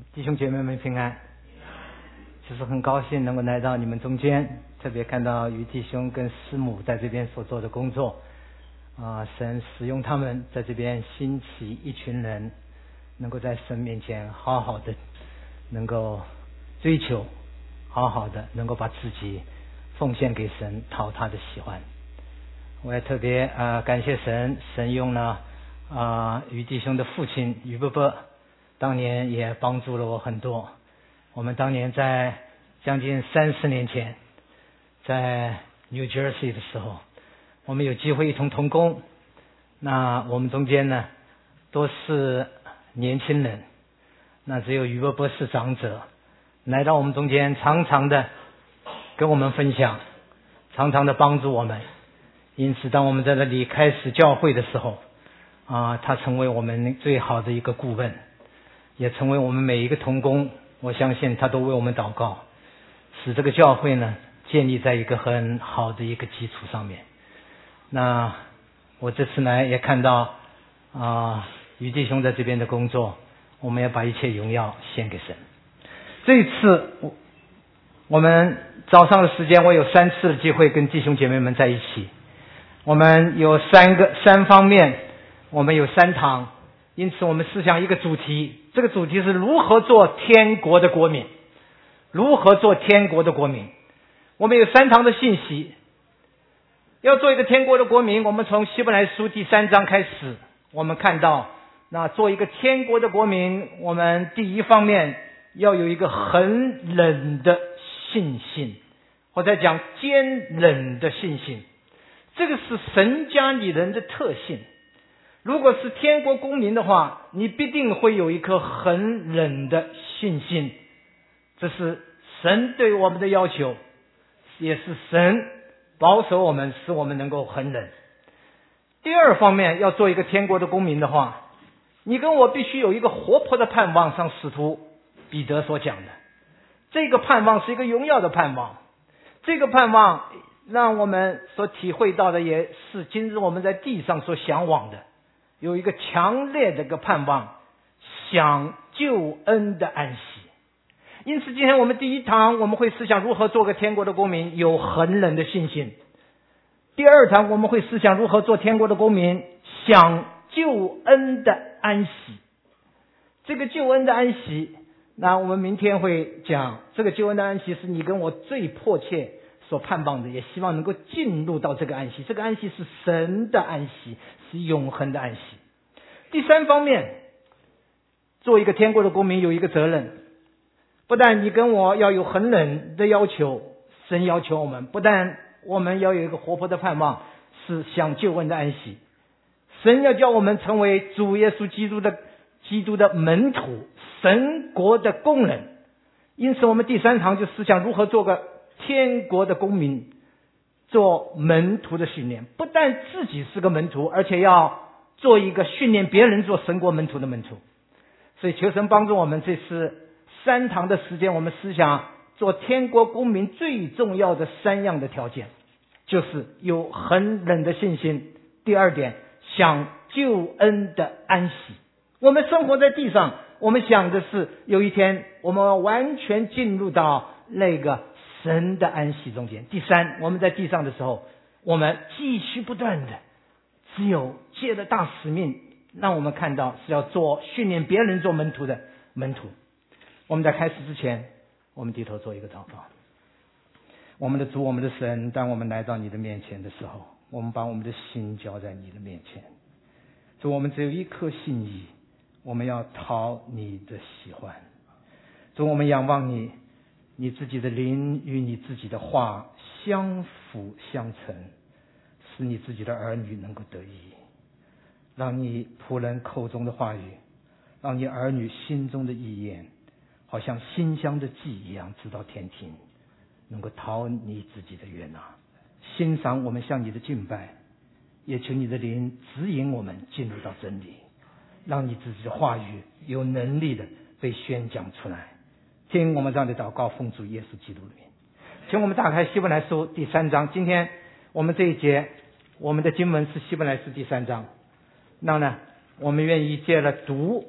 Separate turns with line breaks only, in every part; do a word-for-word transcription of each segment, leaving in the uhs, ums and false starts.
弟兄姐妹们平安，就是很高兴能够来到你们中间，特别看到于弟兄跟师母在这边所做的工作啊，神使用他们在这边兴起一群人，能够在神面前好好的能够追求，好好的能够把自己奉献给神，讨他的喜欢。我也特别啊、呃、感谢神，神用了啊于弟兄的父亲于伯伯，当年也帮助了我很多。我们当年在将近三十年前，在 New Jersey 的时候，我们有机会一同同工。那我们中间呢，都是年轻人，那只有于伯伯是长者，来到我们中间，常常的跟我们分享，常常的帮助我们。因此，当我们在这里开始教会的时候，啊，他成为我们最好的一个顾问，也成为我们每一个同工。我相信他都为我们祷告，使这个教会呢建立在一个很好的一个基础上面。那我这次来也看到啊，于弟兄在这边的工作，我们要把一切荣耀献给神。这一次我我们早上的时间，我有三次的机会跟弟兄姐妹们在一起。我们有三个三方面，我们有三堂，因此我们思想一个主题，这个主题是如何做天国的国民，如何做天国的国民。我们有三堂的信息，要做一个天国的国民，我们从希伯来书第三章开始，我们看到那做一个天国的国民，我们第一方面要有一个很忍的信心，或者讲坚忍的信心，这个是神家里人的特性。如果是天国公民的话，你必定会有一颗很忍的信心，这是神对我们的要求，也是神保守我们，使我们能够很忍。第二方面，要做一个天国的公民的话，你跟我必须有一个活泼的盼望，像使徒彼得所讲的，这个盼望是一个荣耀的盼望。这个盼望让我们所体会到的，也是今日我们在地上所向往的，有一个强烈的一个盼望，享救恩的安息。因此今天我们第一堂我们会思想如何做个天国的公民，有很忍的信心。第二堂我们会思想如何做天国的公民，享救恩的安息。这个救恩的安息，那我们明天会讲，这个救恩的安息是你跟我最迫切所盼望的，也希望能够进入到这个安息。这个安息是神的安息，是永恒的安息。第三方面，做一个天国的公民有一个责任，不但你跟我要有很忍的要求，神要求我们，不但我们要有一个活泼的盼望，是享救恩的安息，神要叫我们成为主耶稣基督的基督的门徒，神国的工人。因此我们第三堂就思想如何做个天国的公民，做门徒的训练，不但自己是个门徒，而且要做一个训练别人做神国门徒的门徒。所以求神帮助我们，这次三堂的时间，我们思想做天国公民最重要的三样的条件，就是有很忍的信心，第二点，享救恩的安息。我们生活在地上，我们想的是有一天我们完全进入到那个神的安息中间。第三，我们在地上的时候，我们继续不断的，只有借着大使命，让我们看到是要做训练别人做门徒的门徒。我们在开始之前，我们低头做一个祷告。我们的主，我们的神，当我们来到你的面前的时候，我们把我们的心交在你的面前。主，我们只有一颗心意，我们要讨你的喜欢。主，我们仰望你，你自己的灵与你自己的话相辅相成，使你自己的儿女能够得益，让你仆人口中的话语，让你儿女心中的意念，好像馨香的祭一样直到天庭，能够讨你自己的悦纳，欣赏我们向你的敬拜，也求你的灵指引我们进入到真理，让你自己的话语有能力的被宣讲出来。听我们这样的祷告，奉主耶稣基督的名。请我们打开希伯来书第三章，今天我们这一节我们的经文是希伯来书第三章。那呢，我们愿意借了读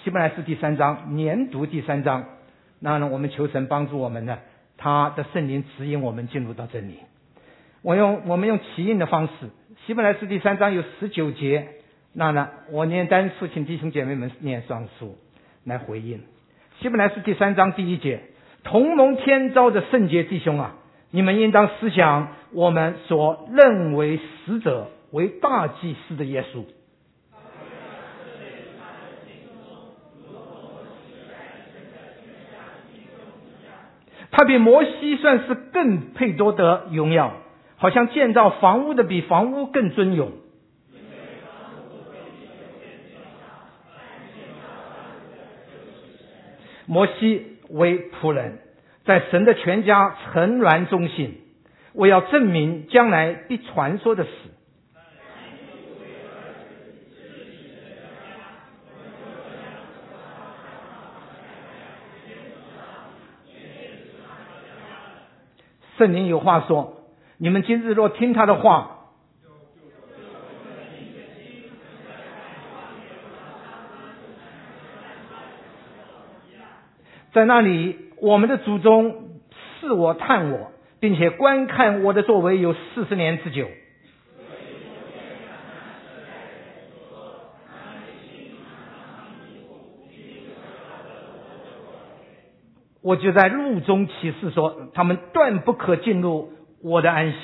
希伯来书第三章，研读第三章，那呢，我们求神帮助我们呢，他的圣灵指引我们进入到真理。我用我们用起印的方式，希伯来书第三章有十九节，那呢，我念单数，请弟兄姐妹们念双数来回应。希伯来书第三章第一节，同蒙天召的圣洁弟兄啊，你们应当思想我们所认为使者为大祭司的耶稣。他比摩西算是更配多得荣耀，好像建造房屋的比房屋更尊荣。摩西为仆人，在神的全家诚然忠信，为要证明将来必传说的事。圣灵有话说，你们今日若听他的话，在那里我们的祖宗视我探我，并且观看我的作为有四十年之久。我就在路中启示说，他们断不可进入我的安息。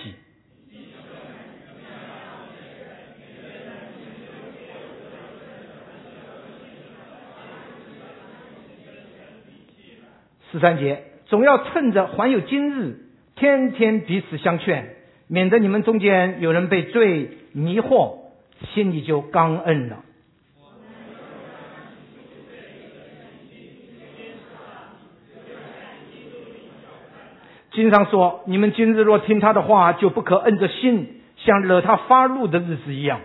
十三节，总要趁着还有今日，天天彼此相劝，免得你们中间有人被罪迷惑，心里就刚硬了。经上说，你们今日若听他的话，就不可摁着心，像惹他发怒的日子一样。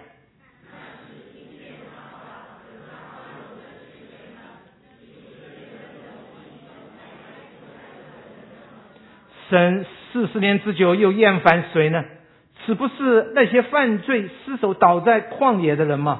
神四十年之久又厌烦谁呢？岂不是那些犯罪失手倒在旷野的人吗？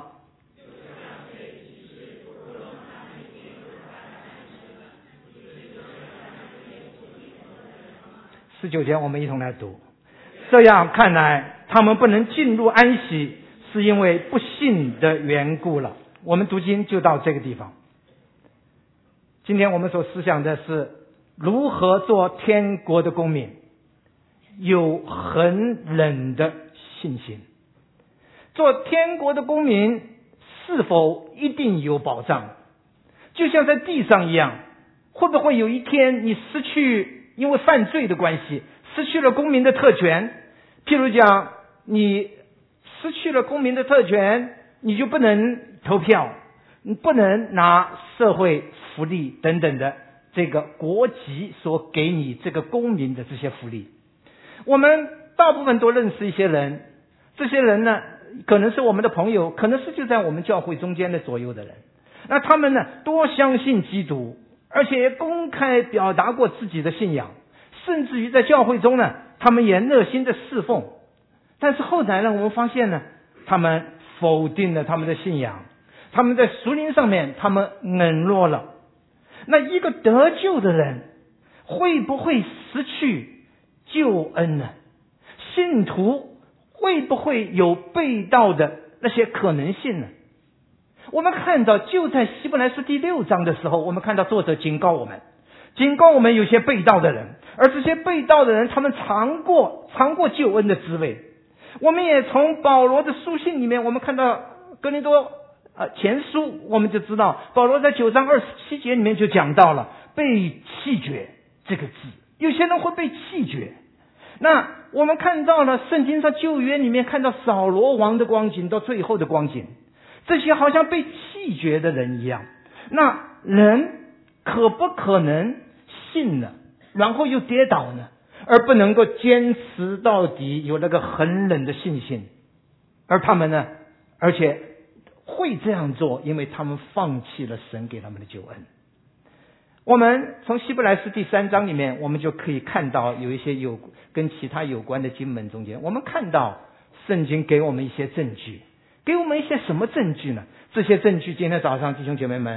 十九节我们一同来读。这样看来，他们不能进入安息，是因为不信的缘故了。我们读经就到这个地方。今天我们所思想的是如何做天国的公民，有很忍的信心。做天国的公民是否一定有保障？就像在地上一样，会不会有一天你失去因为犯罪的关系失去了公民的特权？譬如讲，你失去了公民的特权，你就不能投票，你不能拿社会福利等等的这个国籍所给你这个公民的这些福利。我们大部分都认识一些人，这些人呢，可能是我们的朋友，可能是就在我们教会中间的左右的人。那他们呢，多相信基督，而且公开表达过自己的信仰，甚至于在教会中呢，他们也热心的侍奉。但是后来呢，我们发现呢，他们否定了他们的信仰，他们在属灵上面他们冷落了。那一个得救的人会不会失去救恩呢？信徒会不会有背道的那些可能性呢？我们看到就在希伯来书第六章的时候，我们看到作者警告我们，警告我们有些背道的人，而这些背道的人他们尝过尝过救恩的滋味。我们也从保罗的书信里面，我们看到哥林多呃前书，我们就知道保罗在九章二十七节里面就讲到了被弃绝这个字，有些人会被弃绝。那我们看到了圣经上旧约里面看到扫罗王的光景到最后的光景，这些好像被弃绝的人一样。那人可不可能信了然后又跌倒呢？而不能够坚持到底，有那个很冷的信心。而他们呢，而且会这样做，因为他们放弃了神给他们的救恩。我们从希伯来书第三章里面，我们就可以看到有一些有跟其他有关的经文中间，我们看到圣经给我们一些证据。给我们一些什么证据呢？这些证据今天早上弟兄姐妹们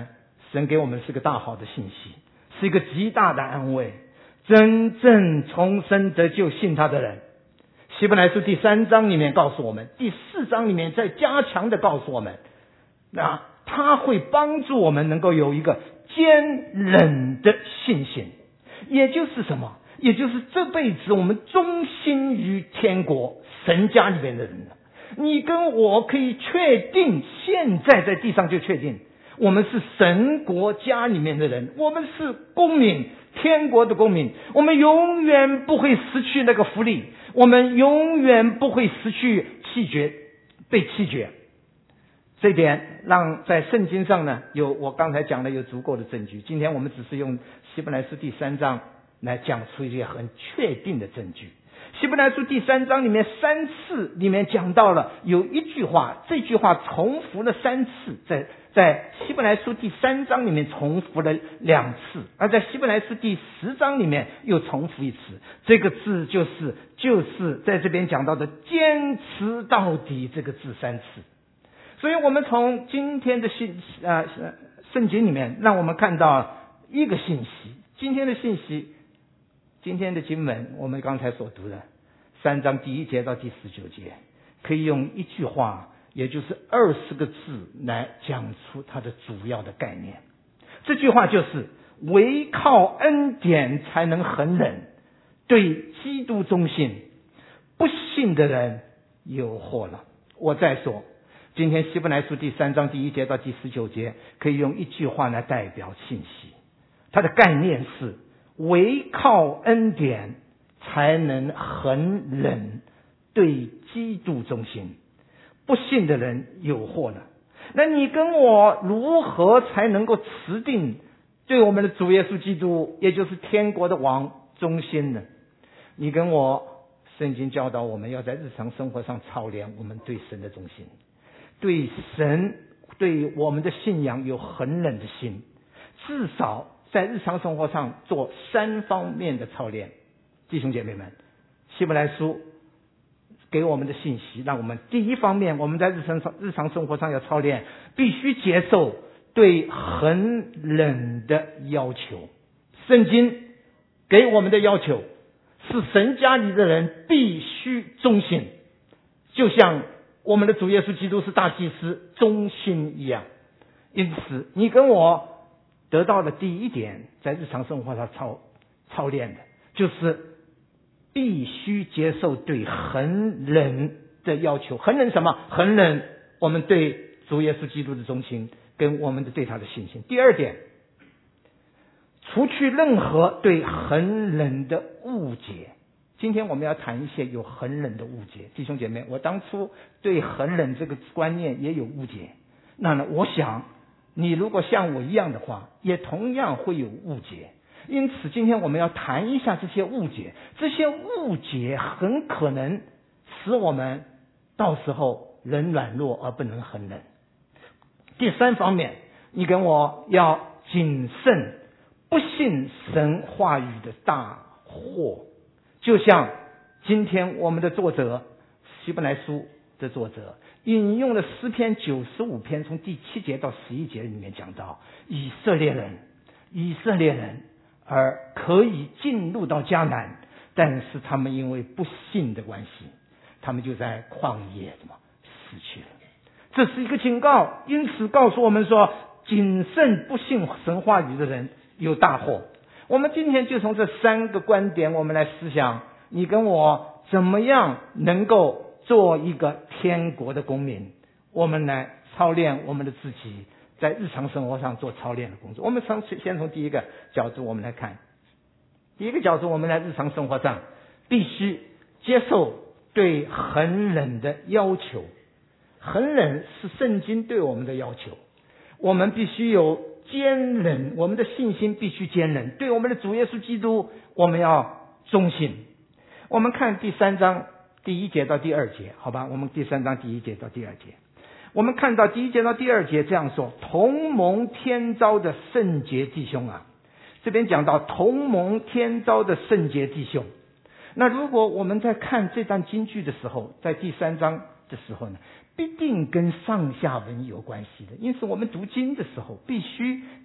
神给我们是个大好的信息，是一个极大的安慰。真正重生得救信他的人，希伯来书第三章里面告诉我们，第四章里面再加强的告诉我们，那他会帮助我们能够有一个坚忍的信心。也就是什么？也就是这辈子我们忠心于天国神家里面的人了。你跟我可以确定，现在在地上就确定我们是神国家里面的人，我们是公民，天国的公民，我们永远不会失去那个福利，我们永远不会失去弃绝，被弃绝。这一点让在圣经上呢，有我刚才讲的有足够的证据。今天我们只是用希伯来书第三章来讲出一些很确定的证据。希伯来书第三章里面三次里面讲到了有一句话，这句话重复了三次，在在希伯来书第三章里面重复了两次，而在希伯来书第十章里面又重复一次。这个字就是就是在这边讲到的坚持到底这个字三次。所以我们从今天的信啊圣经里面让我们看到一个信息，今天的信息，今天的经文我们刚才所读的三章第一节到第十九节，可以用一句话，也就是二十个字来讲出它的主要的概念。这句话就是唯靠恩典才能恒忍，对基督忠心，不信的人有祸了。我再说，今天希伯来书第三章第一节到第十九节可以用一句话来代表信息，它的概念是唯靠恩典才能恒忍，对基督忠心，不信的人有祸了。那你跟我如何才能够持定对我们的主耶稣基督，也就是天国的王忠心呢？你跟我，圣经教导我们要在日常生活上操练我们对神的忠心，对神对我们的信仰有恒忍的心，至少在日常生活上做三方面的操练。弟兄姐妹们，希伯来书给我们的信息，让我们第一方面，我们在日常日常生活上要操练，必须接受对恒忍的要求。圣经给我们的要求是神家里的人必须忠心，就像我们的主耶稣基督是大祭司忠心一样。因此你跟我得到的第一点，在日常生活上操操练的就是必须接受对恒忍的要求。恒忍什么？恒忍我们对主耶稣基督的忠心跟我们的对他的信心。第二点，除去任何对恒忍的误解。今天我们要谈一些有恒忍的误解。弟兄姐妹，我当初对恒忍这个观念也有误解，那呢，我想你如果像我一样的话，也同样会有误解。因此今天我们要谈一下这些误解，这些误解很可能使我们到时候人软弱而不能恒忍。第三方面，你跟我要谨慎不信神话语的大祸。就像今天我们的作者希伯来书的作者引用了诗篇九十五篇从第七节到十一节里面讲到，以色列人以色列人而可以进入到迦南，但是他们因为不信的关系，他们就在旷野什么死去了。这是一个警告，因此告诉我们说，谨慎不信神话语的人有大祸。我们今天就从这三个观点我们来思想，你跟我怎么样能够做一个天国的公民，我们来操练我们的自己，在日常生活上做操练的工作。我们从先从第一个角度我们来看，第一个角度，我们在日常生活上必须接受对恒忍的要求。恒忍是圣经对我们的要求，我们必须有坚忍，我们的信心必须坚忍，对我们的主耶稣基督我们要忠心。我们看第三章第一节到第二节，好吧，我们第三章第一节到第二节，我们看到第一节到第二节这样说，同蒙天召的圣洁弟兄啊，这边讲到同蒙天召的圣洁弟兄。那如果我们在看这段经句的时候，在第三章的时候呢，必定跟上下文有关系的。因此我们读经的时候必须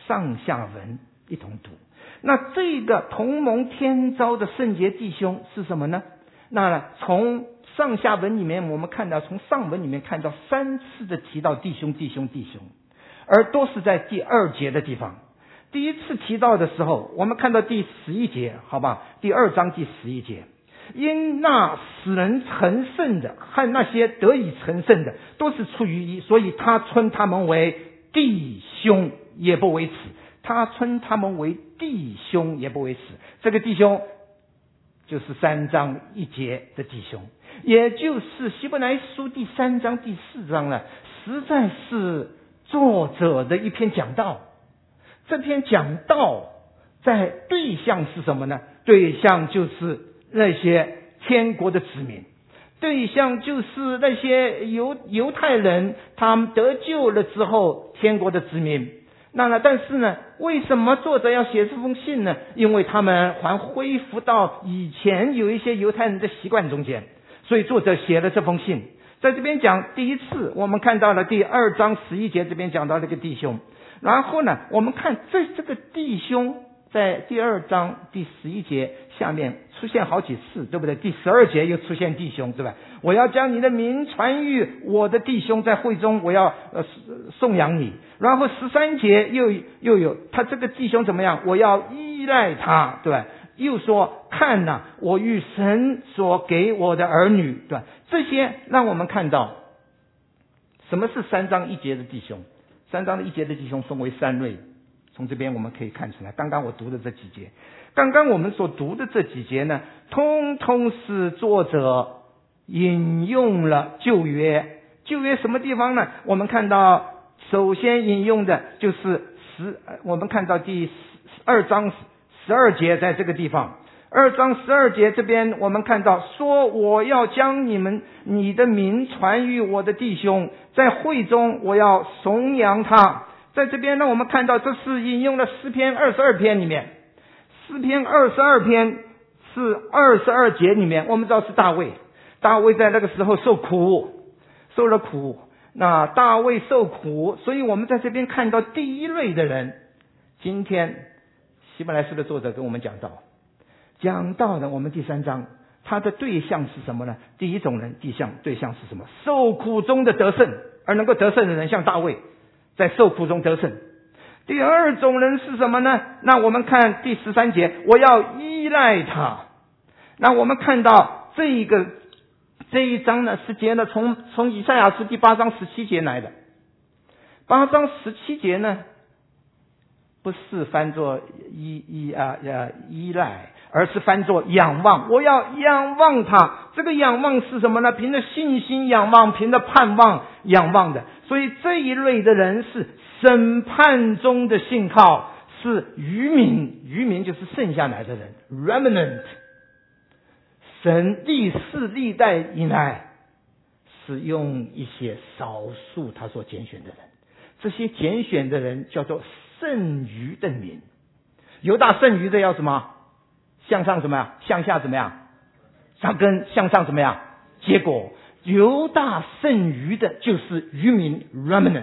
上下文一同读。那这个同盟天召的圣洁弟兄是什么呢？那从上下文里面我们看到，从上文里面看到三次的提到弟兄弟兄弟兄，而都是在第二节的地方。第一次提到的时候，我们看到第十一节，好吧，第二章第十一节，因那使人成圣的和那些得以成圣的都是出于一，所以他称他们为弟兄，也不为耻。他称他们为弟兄，也不为耻。这个弟兄就是三章一节的弟兄，也就是希伯来书第三章第四章呢，实在是作者的一篇讲道。这篇讲道在对象是什么呢？对象就是那些天国的子民，对象就是那些犹犹太人，他们得救了之后天国的子民。那呢？但是呢，为什么作者要写这封信呢？因为他们还恢复到以前有一些犹太人的习惯中间，所以作者写了这封信。在这边讲第一次，我们看到了第二章十一节，这边讲到这个弟兄。然后呢，我们看这这个弟兄在第二章第十一节下面出现好几次，对不对？第十二节又出现弟兄，对吧？我要将你的名传于我的弟兄，在会中我要呃颂扬你。然后十三节又又有他这个弟兄怎么样？我要依赖他，对吧？又说看哪、啊，我与神所给我的儿女，对吧？这些让我们看到什么是三章一节的弟兄。三章的一节的弟兄分为三类，从这边我们可以看出来。刚刚我读的这几节，刚刚我们所读的这几节呢，通通是作者引用了旧约。旧约什么地方呢？我们看到首先引用的就是十，我们看到第二章十二节，在这个地方。二章十二节这边我们看到说，我要将你们你的名传于我的弟兄，在会中我要颂扬他。在这边呢，我们看到这是引用了诗篇二十二篇里面，诗篇二十二篇是二十二节里面，我们知道是大卫，大卫在那个时候受苦，受了苦，那大卫受苦，所以我们在这边看到第一类的人。今天希伯来书的作者跟我们讲到讲到了我们第三章，他的对象是什么呢？第一种人，对象对象是什么？受苦中的得胜，而能够得胜的人像大卫，在受苦中得胜。第二种人是什么呢？那我们看第十三节，我要依赖他。那我们看到这一个这一章呢，是接了从从以赛亚书第八章十七节来的。八章十七节呢，不是翻作依依啊啊依赖，而是翻作仰望。我要仰望他。这个仰望是什么呢？凭着信心仰望，凭着盼望仰望的。所以这一类的人是审判中的信靠，是渔民。渔民就是剩下来的人 remnant。 神历世历代以来是用一些少数他所拣选的人，这些拣选的人叫做剩余的民。犹大剩余的要什么？向上怎么样？向下怎么样？扎根。向上怎么样？结果犹大剩余的就是渔民 remnant。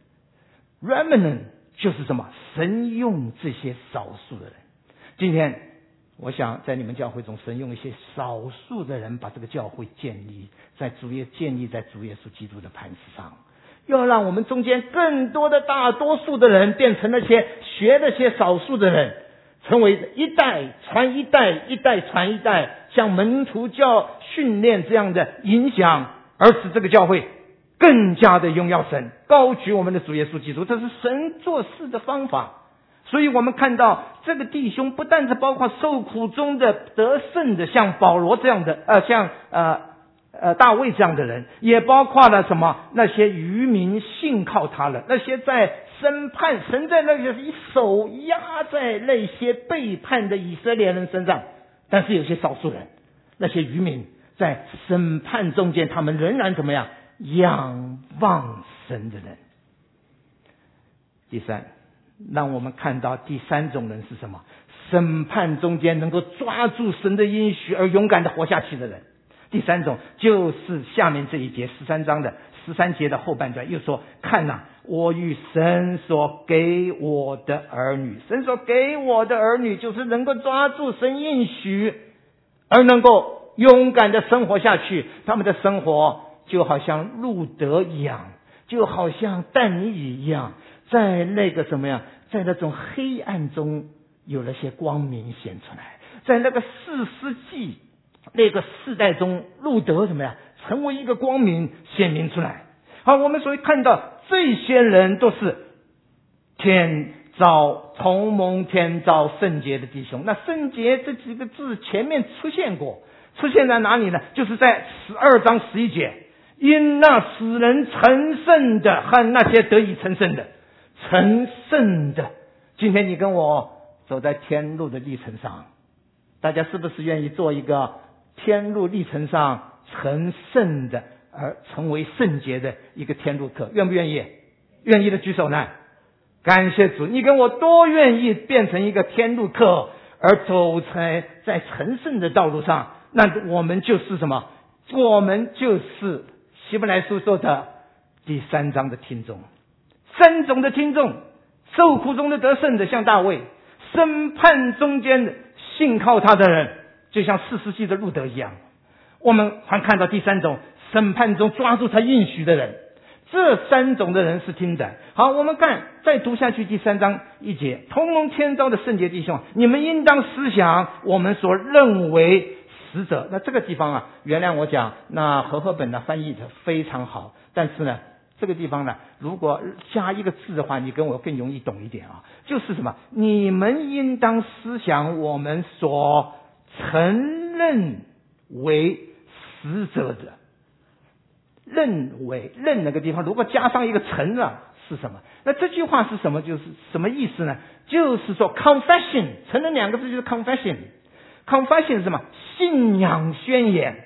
remnant 就是什么？神用这些少数的人。今天我想在你们教会中，神用一些少数的人把这个教会建立在主耶建立在主耶稣基督的磐石上，要让我们中间更多的大多数的人变成那些学那些少数的人，成为一代传一代，一代传一代，像门徒教训练这样的影响，而使这个教会更加的荣耀神，高举我们的主耶稣基督。这是神做事的方法。所以我们看到这个弟兄不但是包括受苦中的得胜的，像保罗这样的呃像呃呃大卫这样的人，也包括了什么？那些渔民信靠他了，那些在审判，神在那个一手压在那些背叛的以色列人身上。但是有些少数人，那些渔民在审判中间，他们仍然怎么样？仰望神的人。第三，让我们看到第三种人是什么？审判中间能够抓住神的应许而勇敢的活下去的人。第三种就是下面这一节十三章的十三节的后半段，又说看哪、啊， 我与神所给我的儿女，神所给我的儿女就是能够抓住神应许，而能够勇敢的生活下去。他们的生活就好像路德一样，就好像但尼一样，在那个什么呀，在那种黑暗中有了些光明显出来。在那个四世纪那个世代中，路德怎么样成为一个光明显明出来。好，我们所以看到这些人都是天造同盟天造圣洁的弟兄。那圣洁这几个字前面出现过，出现在哪里呢？就是在十二章十一节，因那使人成圣的和那些得以成圣的，成圣的。今天你跟我走在天路的历程上，大家是不是愿意做一个天路历程上成圣的而成为圣洁的一个天路客？愿不愿意？愿意的举手呢？感谢主，你跟我多愿意变成一个天路客，而走在在成圣的道路上。那我们就是什么？我们就是希伯来书说的第三章的听众，三种的听众，受苦中的得胜的像大卫，审判中间的信靠他的人就像四世纪的路德一样。我们还看到第三种，审判中抓住他应许的人。这三种的人是听的。好，我们看再读下去第三章一节，同盟天召的圣洁弟兄，你们应当思想我们所认为使者。那这个地方啊，原谅我讲，那和合本呢翻译的非常好，但是呢这个地方呢，如果加一个字的话，你跟我更容易懂一点啊。就是什么？你们应当思想我们所承认为使者的。认为认那个地方如果加上一个承了是什么？那这句话是什么？就是什么意思呢？就是说 confession， 承认两个字就是 confession。 confession 是什么？信仰宣言。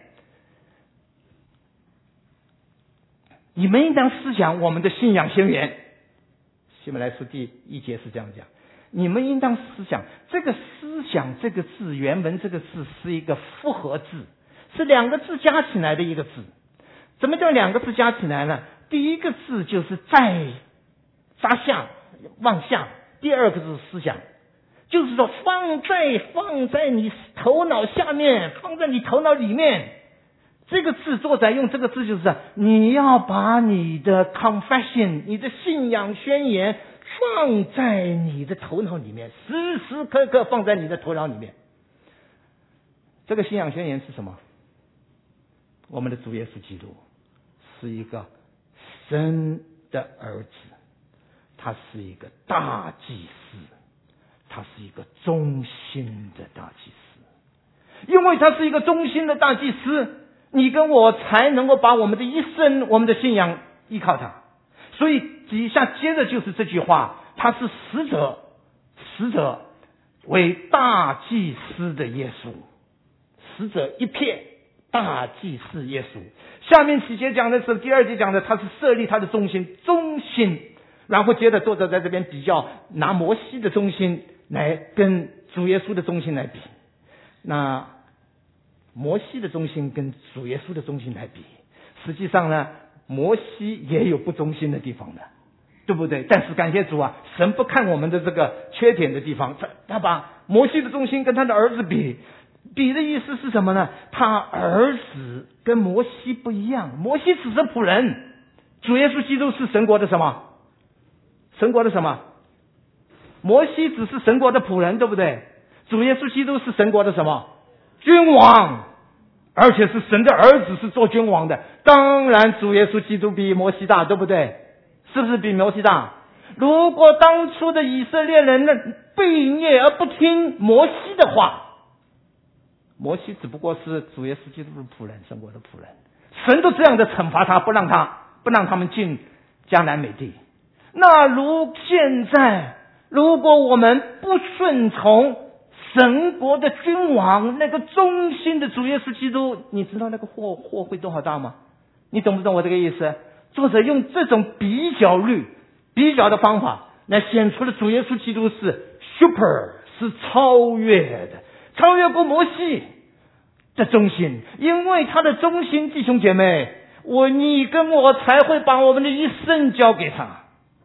你们应当思想我们的信仰宣言。希伯来书第一节是这样讲，你们应当思想。这个思想这个字原文这个字是一个复合字，是两个字加起来的一个字。什么叫两个字加起来呢？第一个字就是在扎下往下，第二个字是思想，就是说放在放在你头脑下面，放在你头脑里面。这个字作者用这个字就是你要把你的 confession， 你的信仰宣言放在你的头脑里面，时时刻刻放在你的头脑里面。这个信仰宣言是什么？我们的主耶稣基督是一个神的儿子，他是一个大祭司，他是一个忠心的大祭司。因为他是一个忠心的大祭司，你跟我才能够把我们的一生，我们的信仰依靠他。所以底下接着就是这句话，他是使者，使者为大祭司的耶稣，使者一片，大祭司耶稣。下面几节讲的是，第二节讲的他是设立他的中心，中心。然后接着作者在这边比较，拿摩西的中心来跟主耶稣的中心来比。那摩西的中心跟主耶稣的中心来比，实际上呢，摩西也有不忠心的地方的，对不对？但是感谢主啊，神不看我们的这个缺点的地方，他把摩西的中心跟他的儿子比。比的意思是什么呢？他儿子跟摩西不一样，摩西只是仆人，主耶稣基督是神国的什么？神国的什么？摩西只是神国的仆人，对不对？主耶稣基督是神国的什么？君王，而且是神的儿子，是做君王的。当然主耶稣基督比摩西大，对不对？是不是比摩西大？如果当初的以色列人呢悖逆而不听摩西的话，摩西只不过是主耶稣基督的仆人，神国的仆人，神都这样的惩罚他，不让他不让他们进迦南美地。那如现在，如果我们不顺从神国的君王，那个忠心的主耶稣基督，你知道那个祸祸会多少大吗？你懂不懂我这个意思？作者用这种比较律比较的方法来显出了主耶稣基督是 super， 是超越的，超越过摩西的忠心。因为他的忠心，弟兄姐妹，我你跟我才会把我们的一生交给他。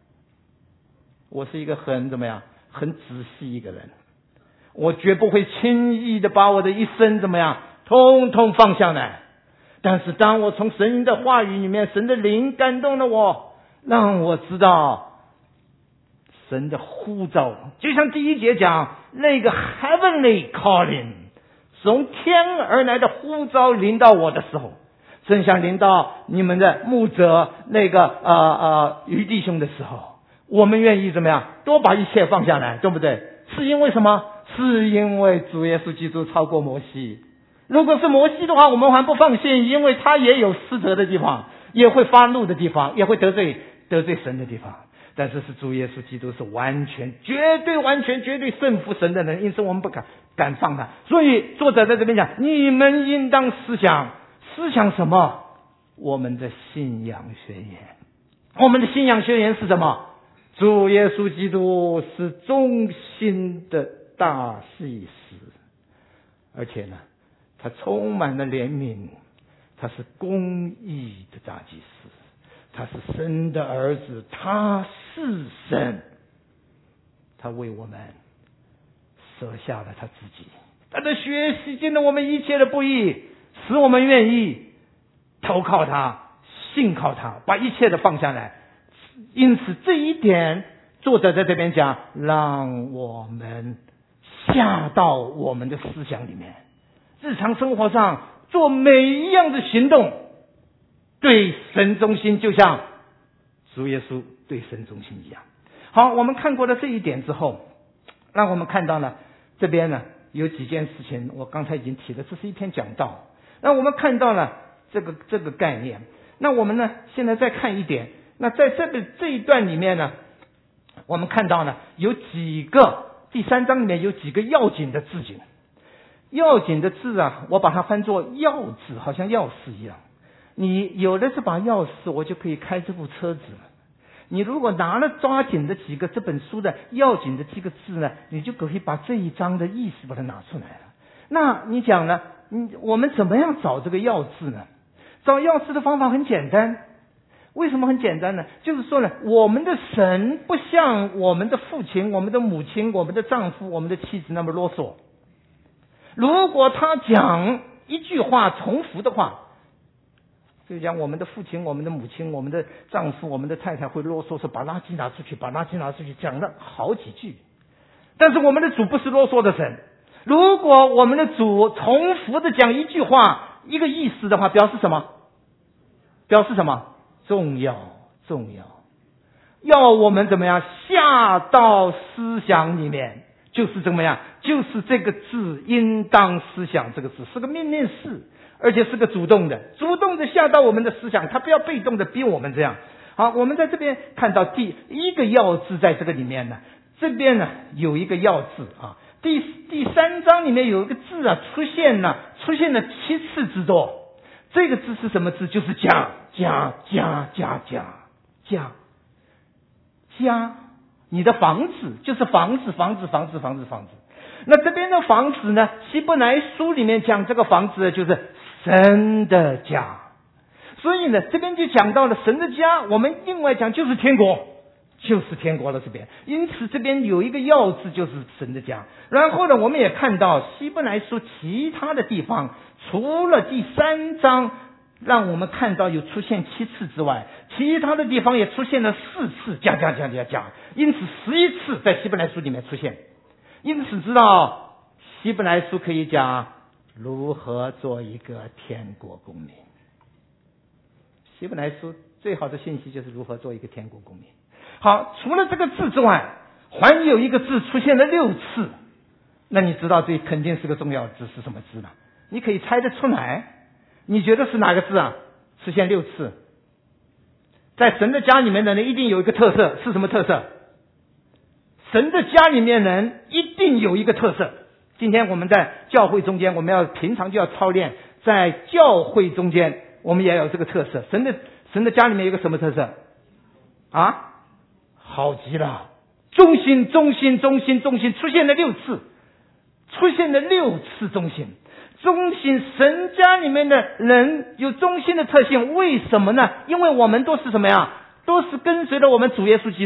我是一个很怎么样，很仔细一个人，我绝不会轻易的把我的一生怎么样，通通放下来。但是当我从神的话语里面，神的灵感动了我，让我知道神的呼召，就像第一节讲那个 heavenly calling， 从天而来的呼召临到我的时候，正像临到你们的牧者那个呃呃于弟兄的时候，我们愿意怎么样，多把一切放下来，对不对？是因为什么？是因为主耶稣基督超过摩西。如果是摩西的话，我们还不放心，因为他也有失责的地方，也会发怒的地方，也会得罪得罪神的地方。但是是主耶稣基督是完全绝对完全绝对胜服神的人，因此我们不敢敢放他。所以作者在这边讲，你们应当思想思想什么？我们的信仰宣言。我们的信仰宣言是什么？主耶稣基督是忠心的大祭司，而且呢他充满了怜悯，他是公义的大祭司，他是神的儿子，他是神，他为我们舍下了他自己，他的血洗净了我们一切的不义，使我们愿意投靠他，信靠他，把一切的放下来。因此这一点作者在这边讲，让我们下到我们的思想里面，日常生活上做每一样的行动对神忠心，就像主耶稣对神忠心一样。好，我们看过了这一点之后，让我们看到了这边呢有几件事情，我刚才已经提了，这是一篇讲道，那我们看到了这个这个概念。那我们呢现在再看一点，那在这个这一段里面呢，我们看到呢有几个，第三章里面有几个要紧的字景。要紧的字啊，我把它翻作钥字，好像钥匙一样。你有的这把钥匙，我就可以开这部车子了。你如果拿了抓紧的几个这本书的要紧的几个字呢，你就可以把这一章的意思把它拿出来了。那你讲呢，你我们怎么样找这个要字呢？找要字的方法很简单。为什么很简单呢？就是说呢，我们的神不像我们的父亲、我们的母亲、我们的丈夫、我们的妻子那么啰嗦。如果他讲一句话重复的话，就讲我们的父亲、我们的母亲、我们的丈夫、我们的太太会啰嗦，说把垃圾拿出去，把垃圾拿出去，讲了好几句。但是我们的主不是啰嗦的神，如果我们的主重复的讲一句话一个意思的话，表示什么？表示什么？重要，重要，要我们怎么样下到思想里面，就是怎么样，就是这个字应当思想，这个字是个命令式，而且是个主动的，主动的下到我们的思想，他不要被动的逼我们这样。好，我们在这边看到第一个要字在这个里面呢，这边呢有一个要字啊，第第三章里面有一个字啊出现了，出现了七次之多。这个字是什么字？就是家家家家家家家，你的房子就是房子房子房子房子房子。那这边的房子呢，希伯来书里面讲这个房子就是神的家，所以呢这边就讲到了神的家，我们另外讲就是天国，就是天国了这边。因此这边有一个要字，就是神的家。然后呢我们也看到希伯来书其他的地方，除了第三章让我们看到有出现七次之外，其他的地方也出现了四次加加加加加，因此十一次在希伯来书里面出现。因此知道希伯来书可以讲如何做一个天国公民。希伯来书最好的信息就是如何做一个天国公民。好，除了这个字之外，还有一个字出现了六次，那你知道这肯定是个重要字，是什么字呢？你可以猜得出来，你觉得是哪个字啊？出现六次，在神的家里面的人一定有一个特色，是什么特色？神的家里面人一定有一个特色。今天我们在教会中间，我们要平常就要操练，在教会中间我们也有这个特色。神的神的家里面有一个什么特色啊？好极了，忠心忠心忠心忠心，出现了六次，出现了六次忠心。忠心，神家里面的人有忠心的特性，为什么呢？因为我们都是什么呀？都是跟随了我们主耶稣基督。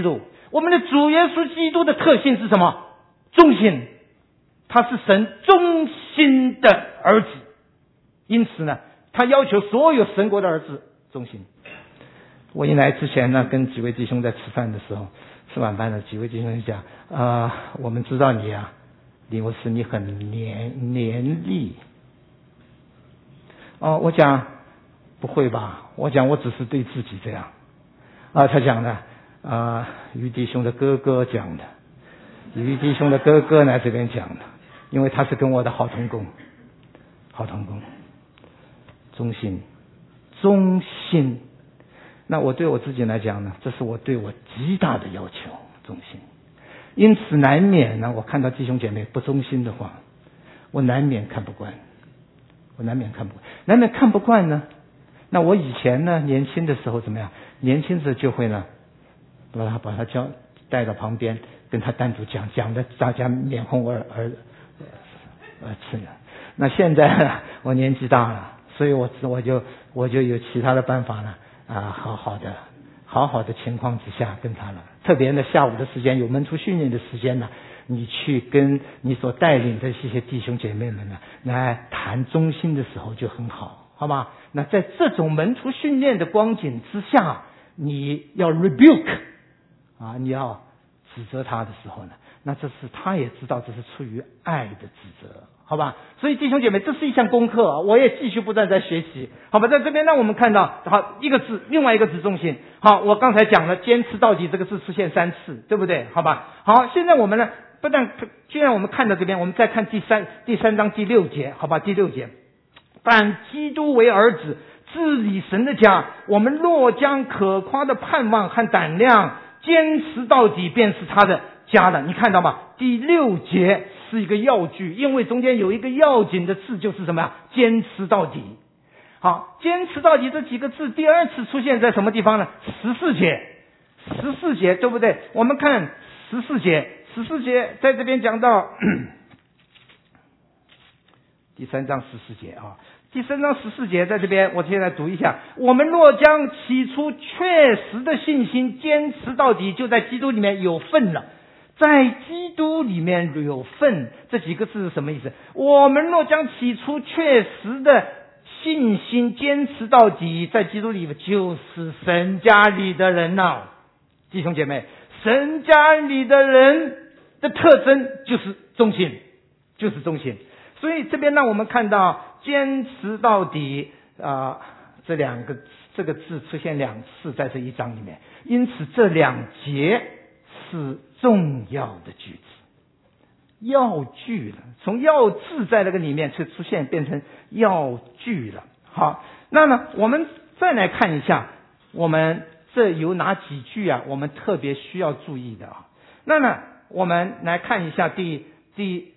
我们的主耶稣基督的特性是什么？忠心，他是神忠心的儿子。因此呢，他要求所有神国的儿子忠心。我一来之前呢，跟几位弟兄在吃饭的时候，吃晚饭的几位弟兄讲，呃，我们知道你啊，李牧师你很黏黏力。哦，我讲不会吧？我讲我只是对自己这样。啊，他讲的啊，于弟兄的哥哥讲的，于弟兄的哥哥来这边讲的，因为他是跟我的好同工，好同工，忠心，忠心。那我对我自己来讲呢，这是我对我极大的要求，忠心。因此难免呢，我看到弟兄姐妹不忠心的话，我难免看不惯，我难免看不惯，难免看不惯呢。那我以前呢，年轻的时候怎么样？年轻时就会呢，把他把他叫带到旁边，跟他单独讲，讲的大家脸红耳耳耳赤的。那现在呢，我年纪大了，所以我我就我就有其他的办法呢，啊，好好的，好好的情况之下跟他了。特别呢，下午的时间有门徒训练的时间呢，你去跟你所带领的这些弟兄姐妹们呢，来谈忠心的时候就很好，好吧？那在这种门徒训练的光景之下，你要 rebuke 啊，你要指责他的时候呢，那这是他也知道这是出于爱的指责，好吧？所以弟兄姐妹，这是一项功课，我也继续不断在学习，好吧？在这边让我们看到，好，一个字，另外一个字重心。好，我刚才讲了坚持到底这个字出现三次，对不对？好吧？好，现在我们呢，不但既然我们看到这边，我们再看第三第三章第六节，好吧？第六节，但基督为儿子，治理神的家，我们若将可夸的盼望和胆量坚持到底，便是他的家了。你看到吗？第六节是一个要句，因为中间有一个要紧的字，就是什么呀？坚持到底。好，坚持到底这几个字第二次出现在什么地方呢？十四节，十四节对不对？我们看十四节，十四节在这边讲到第三章十四节啊，第三章十四节在这边，我现在读一下：我们若将起初确实的信心坚持到底，就在基督里面有份了。在基督里面有份，这几个字是什么意思？我们若将起初确实的信心坚持到底，在基督里面就是神家里的人了。弟兄姐妹，神家里的人的特征就是忠心，就是忠心。所以这边让我们看到坚持到底啊、呃，这两个这个字出现两次在这一章里面，因此这两节是重要的句子，要句了，从要字在那个里面就出现变成要句了。好，那么我们再来看一下，我们这有哪几句啊？我们特别需要注意的啊。那么我们来看一下第第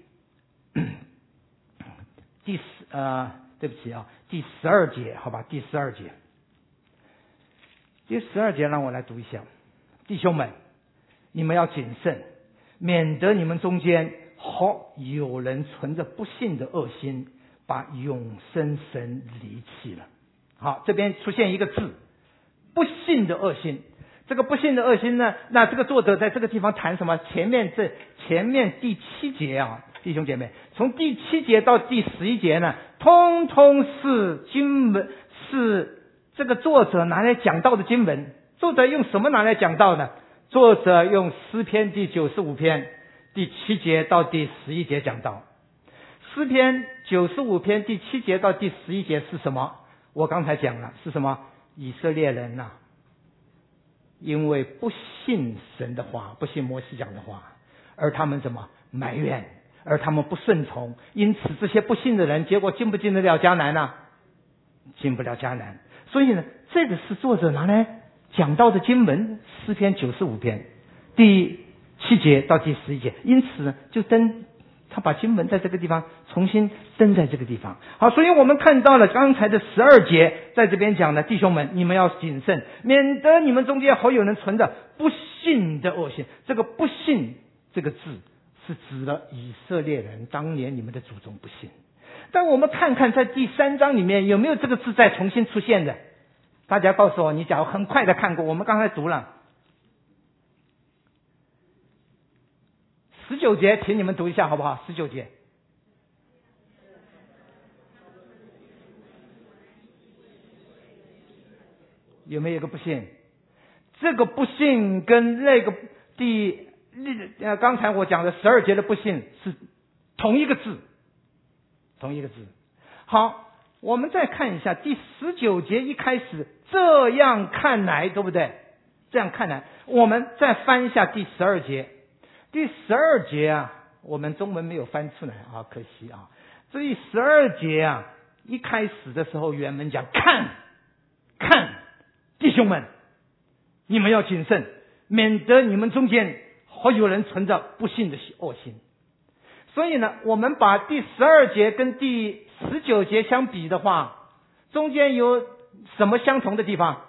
第十呃，对不起啊，第十二节，好吧，第十二节，第十二节让我来读一下，弟兄们，你们要谨慎，免得你们中间好有人存着不信的恶心，把永生神离弃了。好，这边出现一个字，不信的恶心。这个不信的恶心呢，那这个作者在这个地方谈什么？前面这前面第七节啊，弟兄姐妹，从第七节到第十一节呢，通通是经文，是这个作者拿来讲道的经文。作者用什么拿来讲道呢？作者用诗篇第九十五篇第七节到第十一节讲道。诗篇九十五篇第七节到第十一节是什么？我刚才讲了，是什么？以色列人呐、啊，因为不信神的话，不信摩西讲的话，而他们怎么埋怨，而他们不顺从，因此这些不信的人，结果进不进得了迦南呢？进不了迦南。所以呢，这个是作者拿来讲到的经文，诗篇九十五篇第七节到第十一节，因此呢，就登他把经文在这个地方重新登在这个地方。好，所以我们看到了刚才的十二节，在这边讲的，弟兄们，你们要谨慎，免得你们中间好有人存着不信的恶心。这个不信这个字是指了以色列人，当年你们的祖宗不信。但我们看看在第三章里面有没有这个字再重新出现的？大家告诉我，你假如很快的看过，我们刚才读了十九节，请你们读一下好不好？十九节。有没有一个不信？这个不信跟那个第呃刚才我讲的十二节的不信是同一个字，同一个字。好，我们再看一下第十九节一开始，这样看来，对不对？这样看来，我们再翻一下第十二节。第十二节啊，我们中文没有翻出来啊，可惜啊。这第十二节啊，一开始的时候原文讲看，看。弟兄们，你们要谨慎，免得你们中间会有人存着不信的恶心。所以呢，我们把第十二节跟第十九节相比的话，中间有什么相同的地方？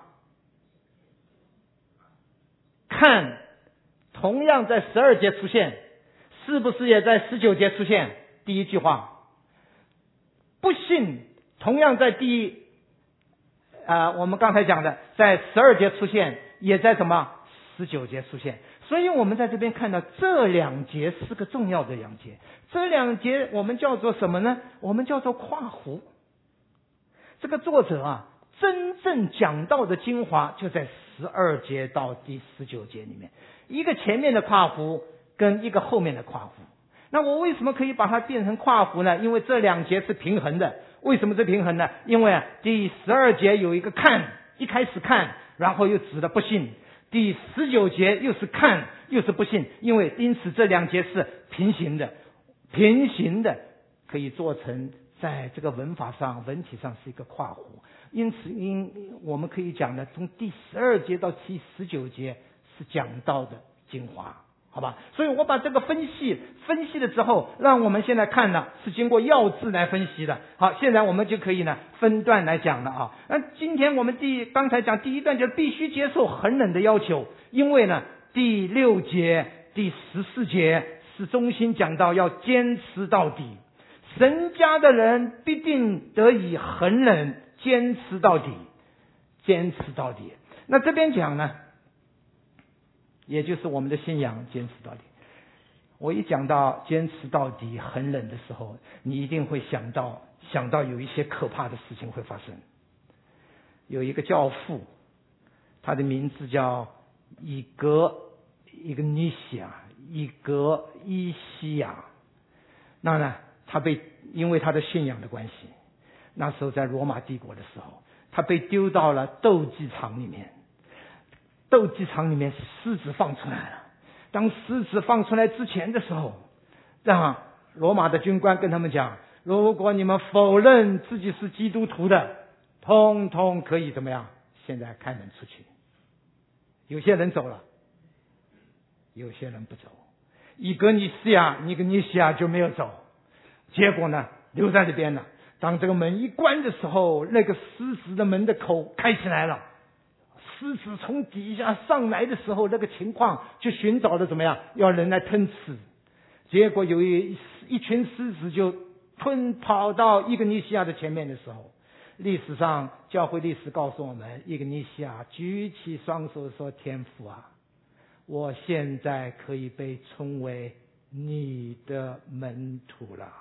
看，同样在十二节出现，是不是也在十九节出现？第一句话，不信，同样在第啊、呃，我们刚才讲的，在十二节出现，也在什么十九节出现。所以我们在这边看到这两节是个重要的两节。这两节我们叫做什么呢？我们叫做跨湖。这个作者啊，真正讲到的精华就在十二节到第十九节里面，一个前面的跨湖跟一个后面的跨湖。那我为什么可以把它变成跨湖呢？因为这两节是平衡的。为什么是平衡呢？因为啊，第十二节有一个看，一开始看，然后又指的不信；第十九节又是看，又是不信。因为因此这两节是平行的，平行的可以做成在这个文法上、文体上是一个跨湖。因此，因我们可以讲呢，从第十二节到第十九节是讲到的精华。好吧，所以我把这个分析分析了之后，让我们现在看呢是经过要字来分析的。好，现在我们就可以呢分段来讲了啊。那今天我们第刚才讲第一段就是必须接受很冷的要求，因为呢第六节、第十四节是中心讲到要坚持到底，神家的人必定得以很冷，坚持到底，坚持到底。那这边讲呢？也就是我们的信仰坚持到底。我一讲到坚持到底很冷的时候，你一定会想到想到有一些可怕的事情会发生。有一个教父，他的名字叫以格一个尼西亚，以格伊西亚。那呢，他被因为他的信仰的关系，那时候在罗马帝国的时候，他被丢到了斗鸡场里面。斗鸡场里面狮子放出来了。当狮子放出来之前的时候，让罗马的军官跟他们讲，如果你们否认自己是基督徒的，通通可以怎么样？现在开门出去。有些人走了，有些人不走。以格尼西亚尼格尼西亚就没有走，结果呢留在这边了。当这个门一关的时候，那个狮子的门的口开起来了，狮子从底下上来的时候，那个情况就寻找了怎么样，要人来吞吃。结果有一一群狮子就吞跑到伊格尼西亚的前面的时候，历史上教会历史告诉我们，伊格尼西亚举起双手说，天父啊，我现在可以被称为你的门徒了。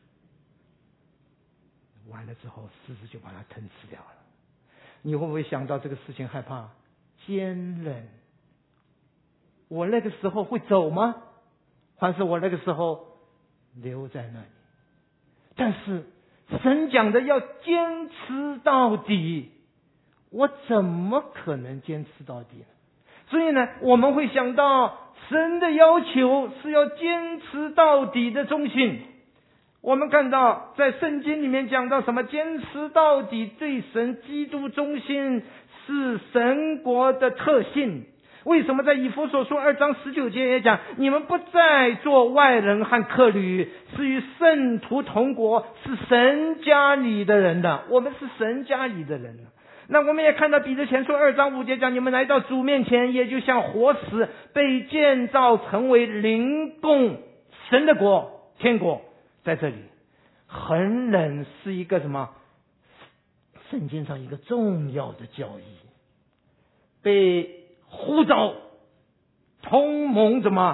完了之后，狮子就把它吞吃掉了。你会不会想到这个事情害怕？坚韧，我那个时候会走吗？还是我那个时候留在那里？但是神讲的要坚持到底，我怎么可能坚持到底呢？所以呢，我们会想到神的要求是要坚持到底的忠信。我们看到在圣经里面讲到什么？坚持到底对神基督忠心是神国的特性。为什么在以弗所书二章十九节也讲，你们不再做外人和客旅，是与圣徒同国，是神家里的人的。我们是神家里的人。那我们也看到彼得前书二章五节讲，你们来到主面前，也就像活石，被建造成为灵宫，神的国，天国在这里。很冷是一个什么？圣经上一个重要的教义，被呼召同盟怎么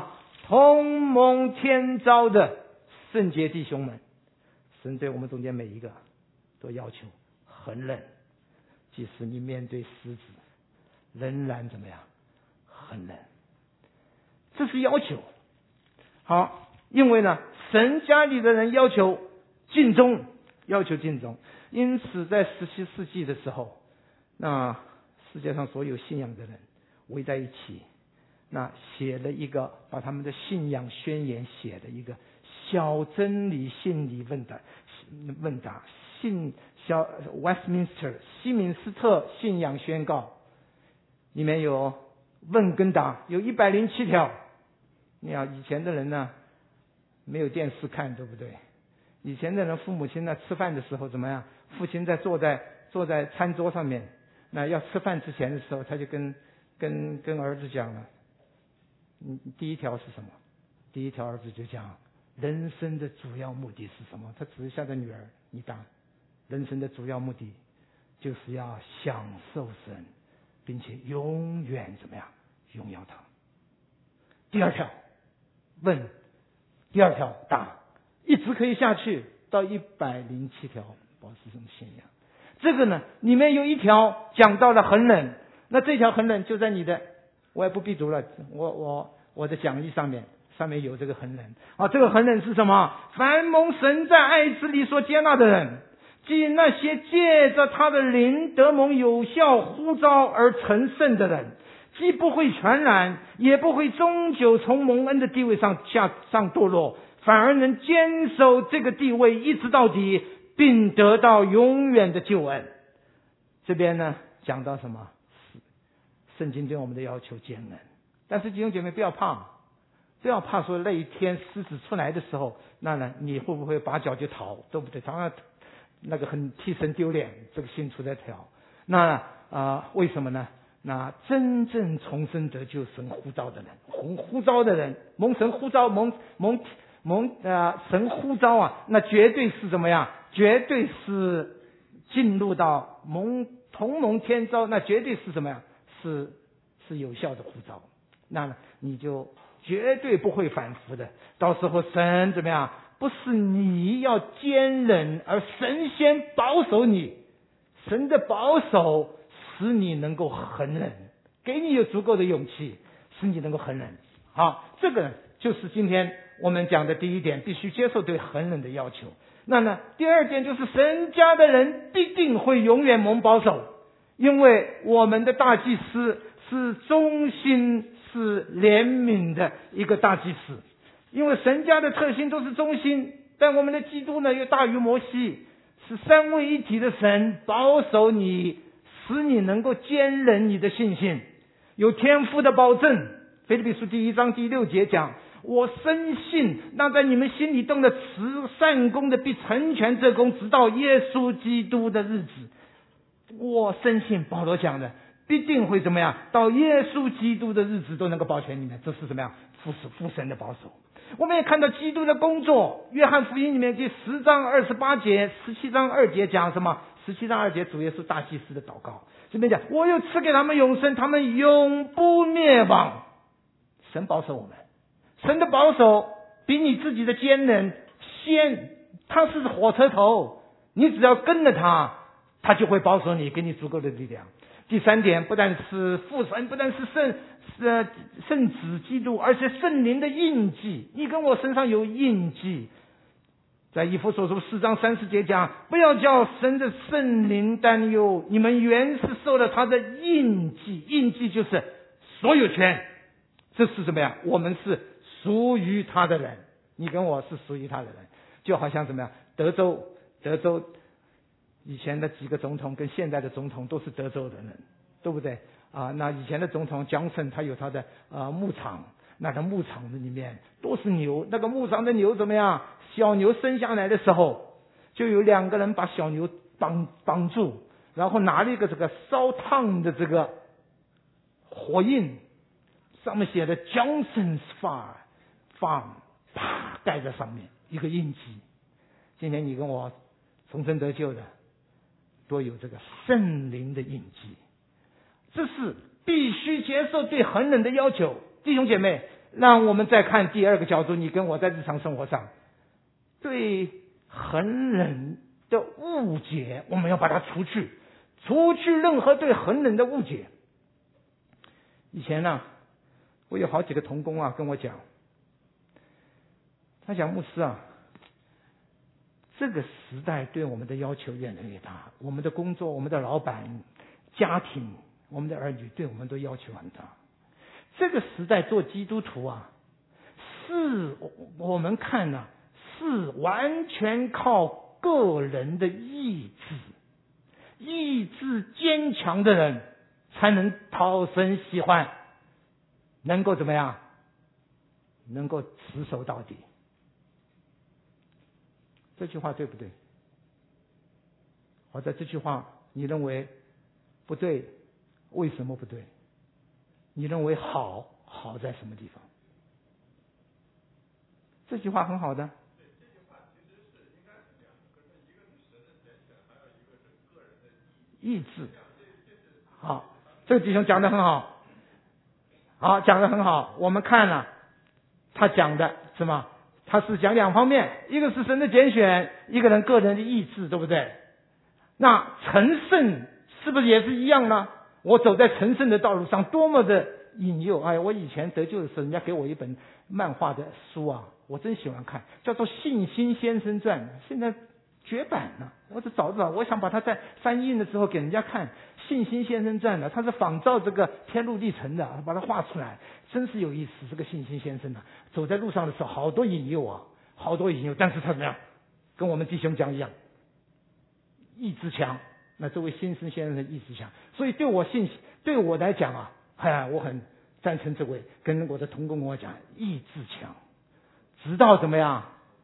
同蒙天召的圣洁弟兄们，神对我们中间每一个都要求恒忍，即使你面对狮子，仍然怎么样？恒忍，这是要求。好，因为呢，神家里的人要求尽忠，要求尽忠，因此在十七世纪的时候，那世界上所有信仰的人围在一起，那写了一个，把他们的信仰宣言写了一个小真理信理问答问答信小 Westminster 西敏斯特信仰宣告，里面有问跟答，有一百零七条。你看以前的人呢，没有电视看，对不对？以前的人父母亲呢吃饭的时候怎么样？父亲在坐在坐在餐桌上面，那要吃饭之前的时候，他就跟跟跟儿子讲了，嗯，第一条是什么？第一条儿子就讲，人生的主要目的是什么？他指下的女儿，你答，人生的主要目的就是要享受神，并且永远怎么样？荣耀他。第二条问，第二条答，一直可以下去到一百零七条保持什么信仰。这个呢，里面有一条讲到了恒忍，那这条恒忍就在你的，我也不必读了，我我我的讲义上面上面有这个恒忍啊。这个恒忍是什么？凡蒙神在爱子里所接纳的人，即那些借着他的灵得蒙有效呼召而成圣的人，既不会传染，也不会终久从蒙恩的地位上下上堕落，反而能坚守这个地位一直到底，并得到永远的救恩。这边呢讲到什么？圣经对我们的要求坚忍，但是弟兄姐妹不要怕，不要怕说那一天狮子出来的时候，那呢你会不会拔脚就逃，对不对？当然那个很替神丢脸，这个心出在跳。那啊、呃、为什么呢？那真正重生得救神呼召的人，呼呼召的人，蒙神呼召，蒙蒙蒙呃神呼召啊，那绝对是怎么样？绝对是进入到蒙同蒙天召，那绝对是什么呀？是是有效的呼召，那你就绝对不会反复的。到时候神怎么样？不是你要坚忍，而神先保守你，神的保守使你能够恒忍，给你有足够的勇气，使你能够恒忍。好，这个就是今天我们讲的第一点，必须接受对恒忍的要求。那呢，第二点就是神家的人必定会永远蒙保守，因为我们的大祭司是忠心、是怜悯的一个大祭司。因为神家的特性都是忠心，但我们的基督呢又大于摩西，是三位一体的神保守你，使你能够坚忍你的信心，有天父的保证。腓立比书第一章第六节讲，我深信那在你们心里动的慈善功的必成全这功，直到耶稣基督的日子。我深信保罗讲的必定会怎么样？到耶稣基督的日子都能够保全你们，这是怎么样？父父神的保守。我们也看到基督的工作，约翰福音里面第十章二十八节、十七章二节讲什么？十七章二节主耶稣大祭司的祷告，这边讲我又赐给他们永生，他们永不灭亡。神保守我们，神的保守比你自己的坚忍先，他是火车头，你只要跟着他，他就会保守你，给你足够的力量。第三点，不但是父神，不但是圣呃圣子基督，而且圣灵的印记，你跟我身上有印记。在以弗所书四章三十节讲，不要叫神的圣灵担忧，你们原是受了他的印记，印记就是所有权，这是什么呀？我们是属于他的人，你跟我是属于他的人，就好像怎么样？德州，德州。以前的几个总统跟现在的总统都是德州的人，对不对啊？那以前的总统江森他有他的啊牧场，那个牧场的里面都是牛，那个牧场的牛怎么样？小牛生下来的时候，就有两个人把小牛绑绑住，然后拿了一个这个烧烫的这个火印，上面写的 Johnson's Farm Farm， 啪盖在上面一个印记。今天你跟我重生得救的，都有这个圣灵的印记，这是必须接受对恒忍的要求。弟兄姐妹， 让我们再看第二个角度，你跟我在日常生活上对横人的误解，我们要把它除去，除去任何对横人的误解。以前呢、啊，我有好几个同工啊跟我讲，他讲牧师啊，这个时代对我们的要求越来越大，我们的工作、我们的老板、家庭、我们的儿女对我们都要求很大。这个时代做基督徒啊，是我们看呢、啊，是完全靠个人的意志，意志坚强的人才能讨神喜欢，能够怎么样？能够持守到底。这句话对不对？或者这句话你认为不对，为什么不对？你认为好，好在什么地方？这句话很好的。意志。好，这个弟兄讲得很好，好，讲得很好。我们看了他讲的什么？他是讲两方面，一个是神的拣选，一个人个人的意志，对不对？那成圣是不是也是一样呢？我走在成圣的道路上，多么的引诱！哎，我以前得救的时候，人家给我一本漫画的书啊，我真喜欢看，叫做《信心先生传》，现在绝版了，我只找不到。我想把它在翻印的时候给人家看，《信心先生传》的，他是仿照这个天路历程的，把它画出来，真是有意思。这个信心先生呢、啊，走在路上的时候，好多引诱啊，好多引诱，但是他怎么样？跟我们弟兄讲一样，意志强。那这位先生先生的意志强，所以对我信，对我来讲啊，哎，我很赞成这位，跟我的同工跟我讲，意志强，直到怎么样？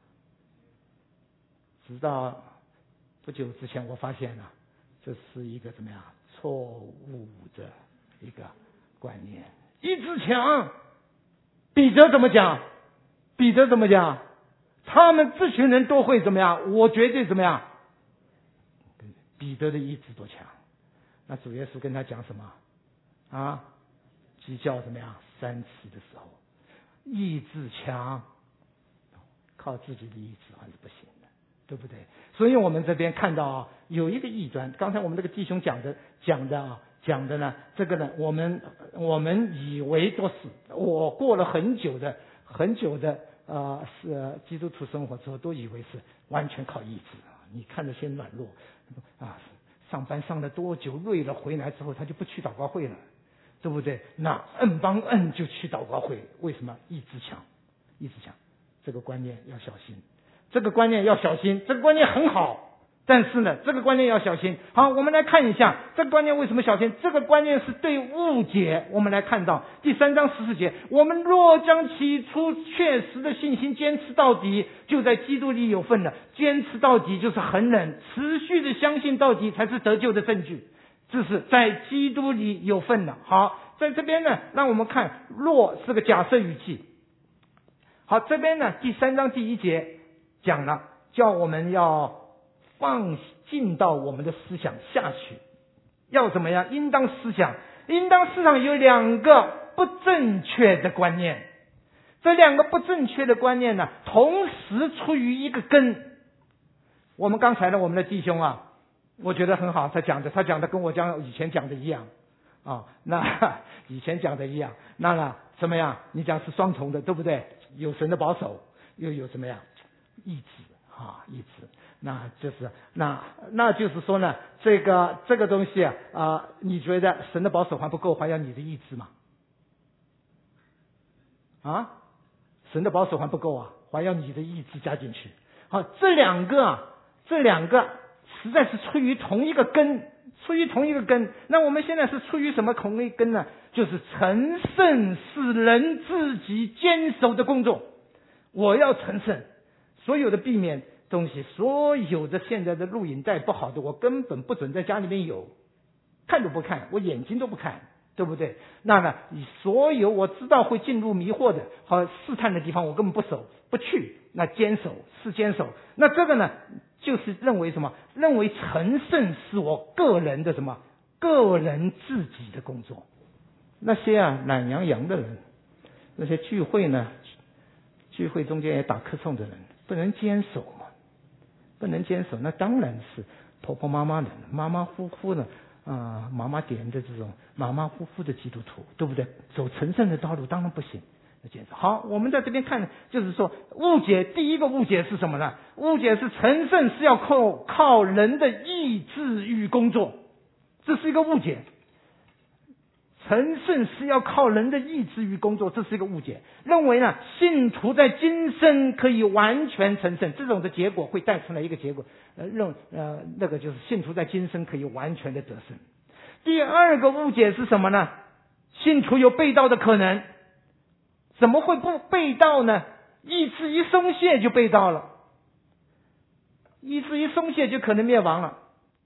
直到不久之前，我发现了、啊，这是一个怎么样错误的一个观念。意志强，彼得怎么讲？彼得怎么讲？他们这群人都会怎么样？我绝对怎么样？彼得的意志多强？那主耶稣跟他讲什么？啊，鸡叫怎么样？三次的时候，意志强，靠自己的意志还是不行的，对不对？所以我们这边看到啊，有一个异端。刚才我们这个弟兄讲的讲的啊，讲的呢，这个呢，我们我们以为都是，我过了很久的很久的呃是基督徒生活之后，都以为是完全靠意志。你看那些软弱啊，上班上了多久，累了回来之后，他就不去祷告会了，对不对？那摁帮摁就去祷告会，为什么？意志强，意志强，这个观念要小心，这个观念要小心，这个观念很好。但是呢，这个观念要小心。好，我们来看一下这个观念为什么小心。这个观念是对误解。我们来看到第三章十四节，我们若将起初确实的信心坚持到底，就在基督里有份了。坚持到底就是恒忍，持续的相信到底才是得救的证据。这是在基督里有份了。好，在这边呢，让我们看若是个假设语气。好，这边呢第三章第一节讲了，叫我们要放进到我们的思想下去，要怎么样？应当思想，应当思想有两个不正确的观念。这两个不正确的观念呢，同时出于一个根。我们刚才呢，我们的弟兄啊，我觉得很好，他讲的，他讲的跟我讲以前讲的一样啊。那以前讲的一样，那呢怎么样？你讲是双重的，对不对？有神的保守，又有怎么样？意志啊，意志。那就是那那就是说呢，这个这个东西啊、呃，你觉得神的保守还不够，还要你的意志吗？啊，神的保守还不够啊，还要你的意志加进去。好，这两个啊，这两个实在是出于同一个根，出于同一个根。那我们现在是出于什么同一根呢？就是成圣是人自己坚守的工作。我要成圣，所有的避免东西，所有的现在的录影带不好的，我根本不准在家里面有，看都不看，我眼睛都不看，对不对？那呢，你所有我知道会进入迷惑的和试探的地方，我根本不守不去。那坚守是坚守，那这个呢，就是认为什么？认为成圣是我个人的什么？个人自己的工作。那些啊懒洋洋的人， 那些聚会呢，聚会中间也打瞌睡的人，不能坚守嘛，不能坚守，那当然是婆婆妈妈人，马马虎虎的啊，妈妈点的这种马马虎虎的基督徒，对不对？走成圣的道路当然不行。好，我们在这边看，就是说误解，第一个误解是什么呢？误解是成圣是要靠靠人的意志与工作，这是一个误解。成圣是要靠人的意志与工作，这是一个误解。认为呢，信徒在今生可以完全成圣，这种的结果会带出来一个结果，呃，认呃那个就是信徒在今生可以完全的得胜。第二个误解是什么呢？信徒有背道的可能。怎么会不背道呢？意志一松懈就背道了，意志一松懈就可能灭亡了。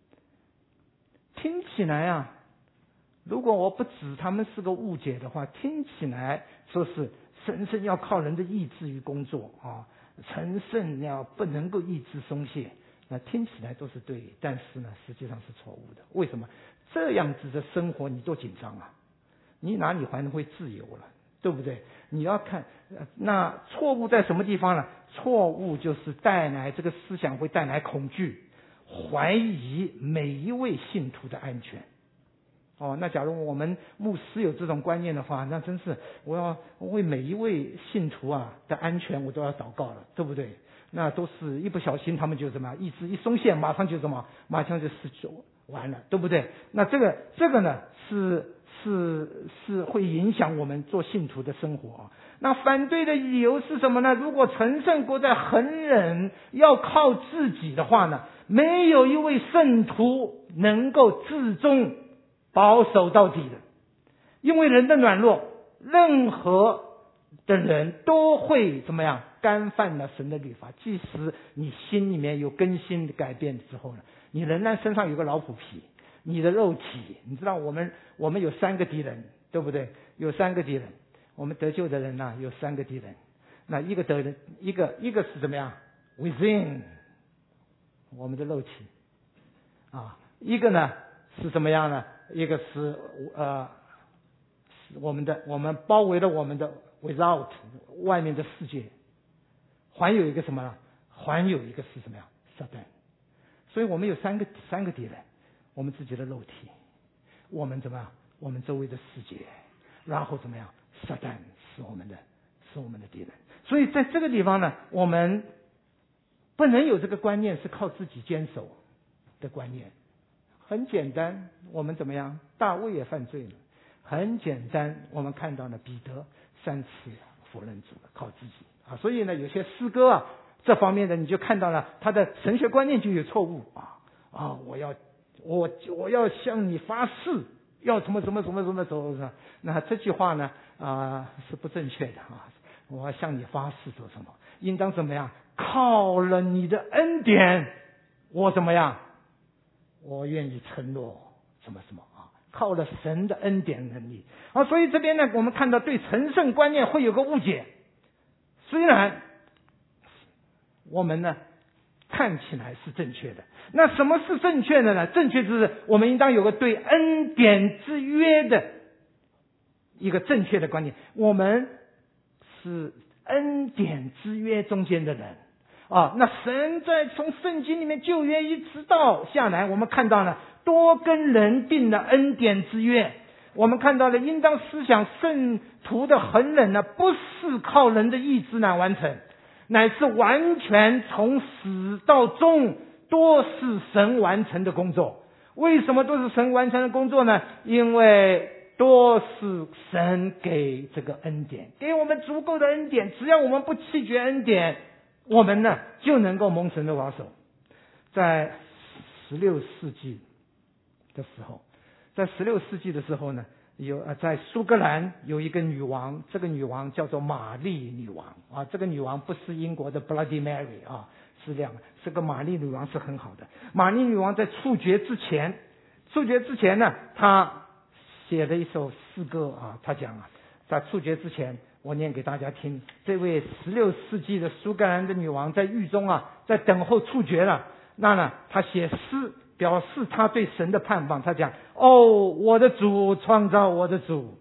听起来啊，如果我不指他们是个误解的话，听起来说是神圣要靠人的意志与工作啊，成圣要不能够意志松懈，那听起来都是对，但是呢，实际上是错误的。为什么？这样子的生活你多紧张啊，你哪里还能会自由了？对不对？你要看，那错误在什么地方呢？错误就是带来这个思想会带来恐惧，怀疑每一位信徒的安全。哦，那假如我们牧师有这种观念的话，那真是我要为每一位信徒啊的安全我都要祷告了，对不对？那都是一不小心他们就怎么样，意志一松懈，马上就怎么，马上就失去完了，对不对？那这个这个呢是。是是会影响我们做信徒的生活。那反对的理由是什么呢？如果成圣国在恒忍要靠自己的话呢，没有一位圣徒能够至终保守到底的，因为人的软弱，任何的人都会怎么样干犯了神的律法。即使你心里面有更新的改变之后呢，你仍然身上有个老虎皮。你的肉体，你知道我们我们有三个敌人，对不对？有三个敌人，我们得救的人呢、啊、有三个敌人。那一个得人，一个一个是怎么样 ？within 我们的肉体啊，一个呢是怎么样呢？一个是呃我们的我们包围了我们的 without 外面的世界，还有一个什么呢？还有一个是什么呀？撒旦。所以我们有三个三个敌人。我们自己的肉体，我们怎么样？我们周围的世界，然后怎么样？撒旦是我们的，是我们的敌人。所以在这个地方呢，我们不能有这个观念是靠自己坚守的观念。很简单，我们怎么样？大卫也犯罪了。很简单，我们看到了彼得三次否认主了，靠自己啊。所以呢，有些诗歌啊这方面的，你就看到了他的神学观念就有错误啊啊！我要。我我要向你发誓，要什么什么什么什么走什么，那这句话呢啊、呃、是不正确的啊！我要向你发誓做什么？应当怎么样？靠了你的恩典，我怎么样？我愿意承诺什么什么啊！靠了神的恩典能力啊！所以这边呢，我们看到对成圣观念会有个误解。虽然我们呢看起来是正确的。那什么是正确的呢？正确就是我们应当有个对恩典之约的一个正确的观念。我们是恩典之约中间的人啊。那神在从圣经里面旧约一直到下来，我们看到了多跟人定了恩典之约。我们看到了应当思想圣徒的恒忍呢，不是靠人的意志来完成，乃是完全从始到终都是神完成的工作。为什么都是神完成的工作呢？因为都是神给这个恩典，给我们足够的恩典，只要我们不弃绝恩典，我们呢就能够蒙神的保守。在十六世纪的时候，在十六世纪的时候呢，有呃在苏格兰有一个女王，这个女王叫做玛丽女王啊，这个女王不是英国的 Bloody Mary 啊，是这样的，这个玛丽女王是很好的。玛丽女王在处决之前，处决之前呢，她写了一首诗歌啊，她讲啊，在处决之前，我念给大家听。这位十六世纪的苏格兰的女王在狱中啊，在等候处决了。那呢，她写诗表示她对神的盼望。她讲：哦，我的主，创造我的主，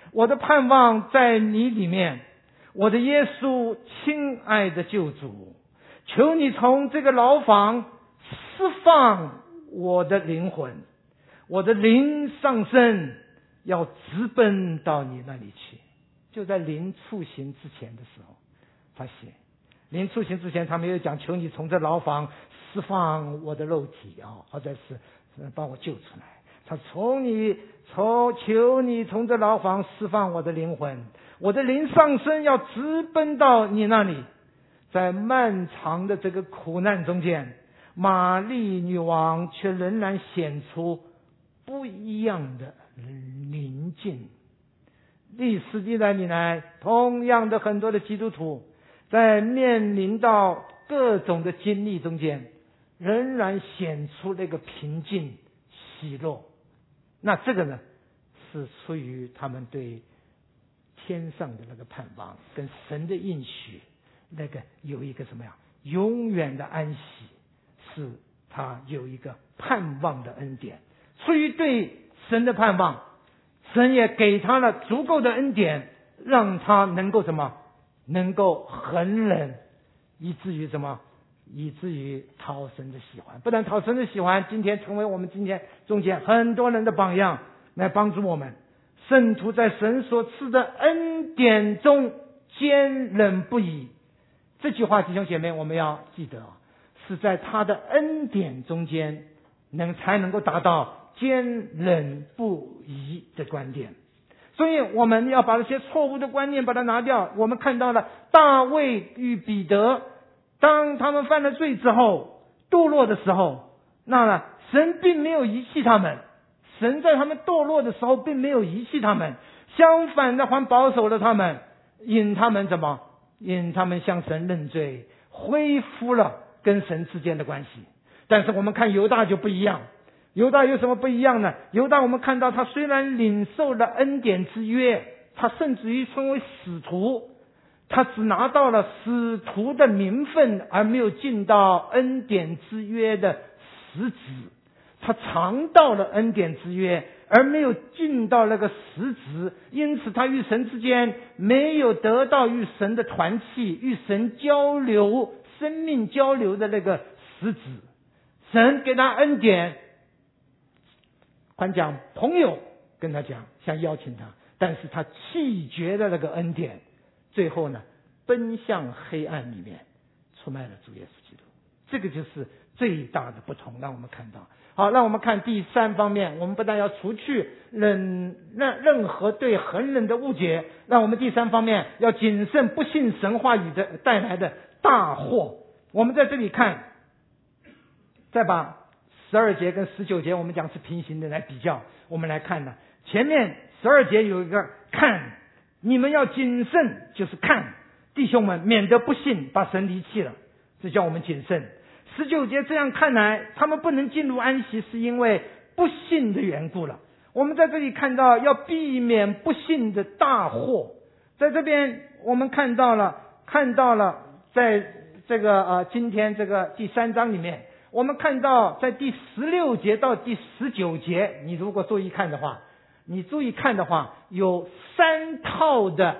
我的盼望在你里面，我的耶稣，亲爱的救主，求你从这个牢房释放我的灵魂，我的灵上升，要直奔到你那里去。就在灵出行之前的时候，他写灵出行之前，他没有讲求你从这牢房释放我的肉体啊，或者是帮我救出来。他从你从求你从这牢房释放我的灵魂，我的灵上升，要直奔到你那里。在漫长的这个苦难中间，玛丽女王却仍然显出不一样的宁静。历史历代以来，同样的很多的基督徒在面临到各种的经历中间，仍然显出那个平静喜乐。那这个呢，是出于他们对天上的那个盼望，跟神的应许那个有一个什么呀，永远的安息，是他有一个盼望的恩典。出于对神的盼望，神也给他了足够的恩典，让他能够什么，能够恒忍，以至于什么，以至于讨神的喜欢。不但讨神的喜欢，今天成为我们今天中间很多人的榜样，来帮助我们圣徒在神所赐的恩典中坚忍不移。这句话弟兄姐妹我们要记得，是在他的恩典中间能才能够达到坚忍不移的观点。所以我们要把这些错误的观念把它拿掉。我们看到了大卫与彼得，当他们犯了罪之后堕落的时候，那呢神并没有遗弃他们，神在他们堕落的时候并没有遗弃他们，相反的还保守了他们，引他们怎么引他们向神认罪，恢复了跟神之间的关系。但是我们看犹大就不一样。犹大有什么不一样呢？犹大我们看到他虽然领受了恩典之约，他甚至于称为使徒，他只拿到了使徒的名分，而没有进到恩典之约的实质。他尝到了恩典之约，而没有进到那个实质，因此他与神之间没有得到与神的团契，与神交流生命交流的那个实质。神给他恩典，还讲朋友跟他讲，想邀请他，但是他弃绝了那个恩典，最后呢奔向黑暗里面，出卖了主耶稣基督。这个就是最大的不同，让我们看到。好，让我们看第三方面，我们不但要除去任任任何对恒忍的误解，让我们第三方面要谨慎不信神话语的带来的大祸。我们在这里看，再把十二节跟十九节我们讲是平行的来比较。我们来看呢，前面十二节有一个看，你们要谨慎，就是看弟兄们，免得不信把神离弃了，这叫我们谨慎。十九节这样看来，他们不能进入安息，是因为不信的缘故了。我们在这里看到要避免不信的大祸。在这边我们看到了看到了在这个呃今天这个第三章里面，我们看到在第十六节到第十九节，你如果注意看的话，你注意看的话，有三套的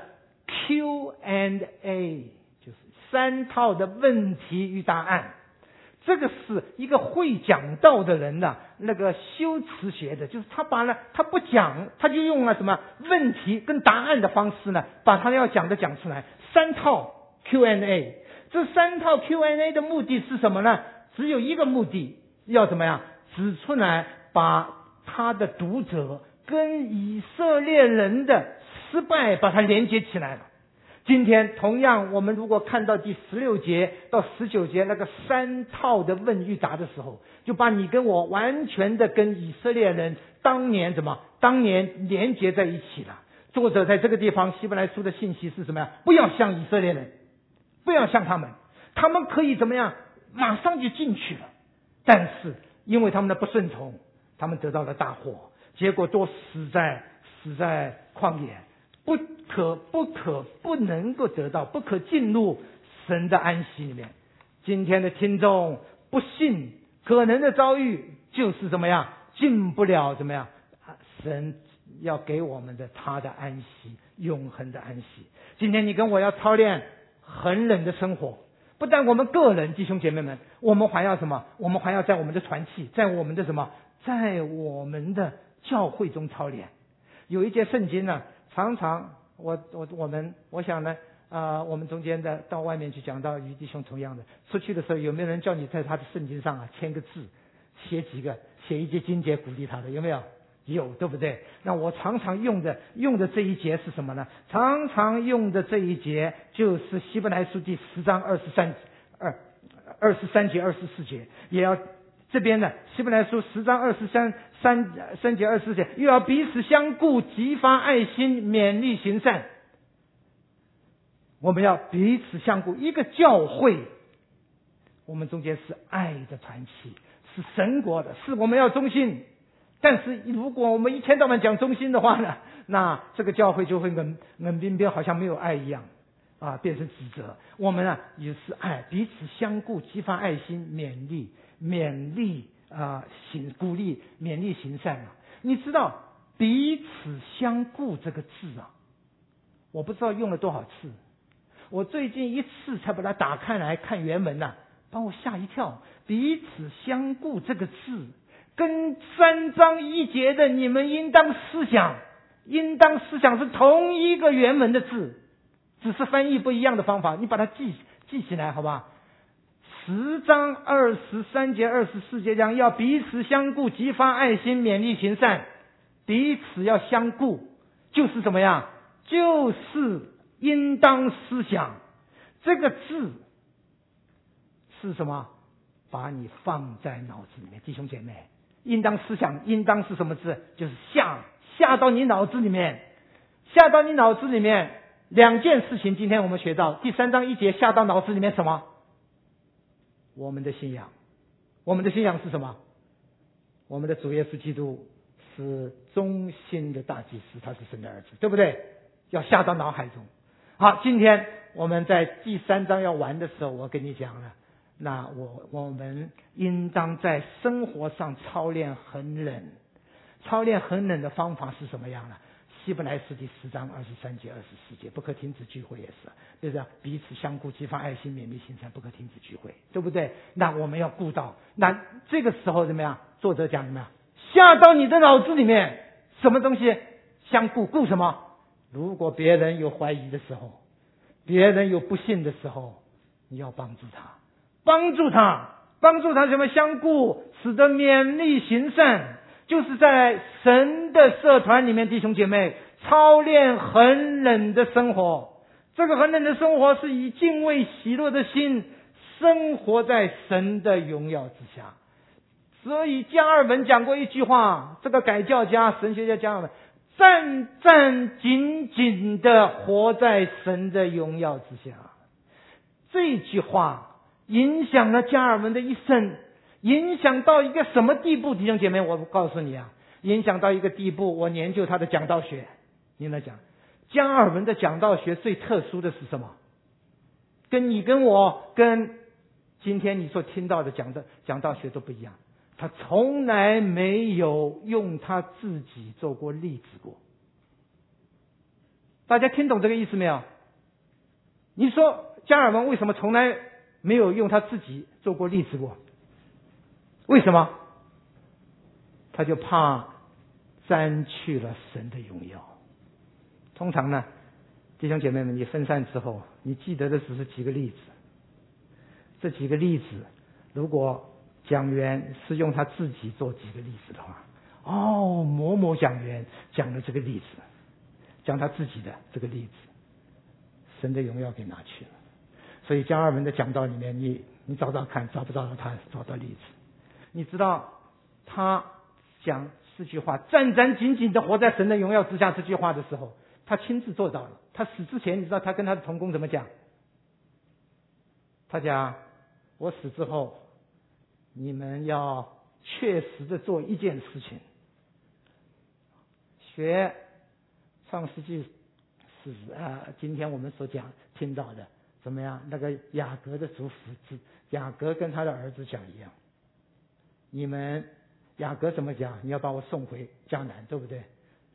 Q and A， 就是三套的问题与答案。这个是一个会讲道的人呢，那个修辞学的，就是他把呢，他不讲，他就用了什么问题跟答案的方式呢，把他要讲的讲出来。三套 Q and A， 这三套 Q and A 的目的是什么呢？只有一个目的，要怎么样指出来，把他的读者跟以色列人的失败把它连接起来了。今天同样，我们如果看到第十六节到十九节那个三套的问与答的时候，就把你跟我完全的跟以色列人当年怎么当年连接在一起了。作者在这个地方希伯来书的信息是什么呀？不要像以色列人，不要像他们，他们可以怎么样马上就进去了，但是因为他们的不顺从，他们得到了大祸，结果都死在死在旷野，不可不可不能够得到，不可进入神的安息里面。今天的听众不信，可能的遭遇就是怎么样，进不了怎么样神要给我们的他的安息，永恒的安息。今天你跟我要操练恒忍的生活，不但我们个人弟兄姐妹们，我们还要什么？我们还要在我们的团契，在我们的什么？在我们的教会中操练。有一节圣经呢，常常我我我们我想呢，啊、呃，我们中间的到外面去讲到于弟兄同样的，出去的时候有没有人叫你在他的圣经上啊签个字，写几个，写一节经节鼓励他的，有没有？有，对不对？那我常常用的用的这一节是什么呢？常常用的这一节就是希伯来书第十章二十三二二十三节二十四节，也要这边呢希伯来书十章二十三三三节二十四节，又要彼此相顾，激发爱心，勉励行善。我们要彼此相顾，一个教会，我们中间是爱的团契，是神国的，是我们要忠心。但是如果我们一天到晚讲忠心的话呢，那这个教会就会冷冷冰冰，好像没有爱一样啊，变成指责。我们啊也是爱，彼此相顾，激发爱心，勉励勉励啊行鼓励勉励行善啊。你知道彼此相顾这个字啊，我不知道用了多少次，我最近一次才把它打开来看原文啊，把我吓一跳。彼此相顾这个字跟三章一节的你们应当思想，应当思想是同一个原文的字，只是翻译不一样的方法，你把它记记起来好吧？十章二十三节二十四节讲要彼此相顾，激发爱心，勉励行善。彼此要相顾就是怎么样？就是应当思想。这个字是什么？把你放在脑子里面，弟兄姐妹，应当思想，应当是什么字？就是下下到你脑子里面，下到你脑子里面。两件事情今天我们学到，第三章一节下到脑子里面什么？我们的信仰。我们的信仰是什么？我们的主耶稣基督是忠心的大祭司，他是神的儿子，对不对？要下到脑海中。好，今天我们在第三章要玩的时候，我跟你讲了，那我我们应当在生活上操练恒忍。操练恒忍的方法是什么样呢？希伯来书第十章二十三节二十四节，不可停止聚会也是，就是彼此相顾，激发爱心，勉励行善，不可停止聚会，对不对？那我们要顾到，那这个时候怎么样？作者讲怎么样？下到你的脑子里面，什么东西相顾？顾什么？如果别人有怀疑的时候，别人有不信的时候，你要帮助他，帮助他，帮助他什么？相顾，使得勉励行善。就是在神的社团里面，弟兄姐妹操练恒忍的生活。这个恒忍的生活是以敬畏喜乐的心生活在神的荣耀之下。所以加尔文讲过一句话，这个改教家神学家加尔文，战战兢兢地活在神的荣耀之下。这句话影响了加尔文的一生。影响到一个什么地步，弟兄姐妹，我告诉你啊，影响到一个地步，我研究他的讲道学。你来讲，加尔文的讲道学最特殊的是什么？跟你跟我跟今天你所听到的讲的讲道学都不一样。他从来没有用他自己做过例子过。大家听懂这个意思没有？你说加尔文为什么从来没有用他自己做过例子过？为什么？他就怕沾去了神的荣耀。通常呢，弟兄姐妹们，你分散之后，你记得的只是几个例子。这几个例子，如果讲员是用他自己做几个例子的话，哦，某某讲员讲了这个例子，讲他自己的这个例子，神的荣耀给拿去了。所以加尔文的讲道里面，你你找找看，找不找到他找到例子？你知道他讲这句话战战兢兢的活在神的荣耀之下这句话的时候，他亲自做到了。他死之前，你知道他跟他的同工怎么讲？他讲，我死之后你们要确实的做一件事情，学创世纪是啊，今天我们所讲听到的怎么样？那个雅各的祖父雅各跟他的儿子讲一样，你们雅各怎么讲？你要把我送回迦南，对不对？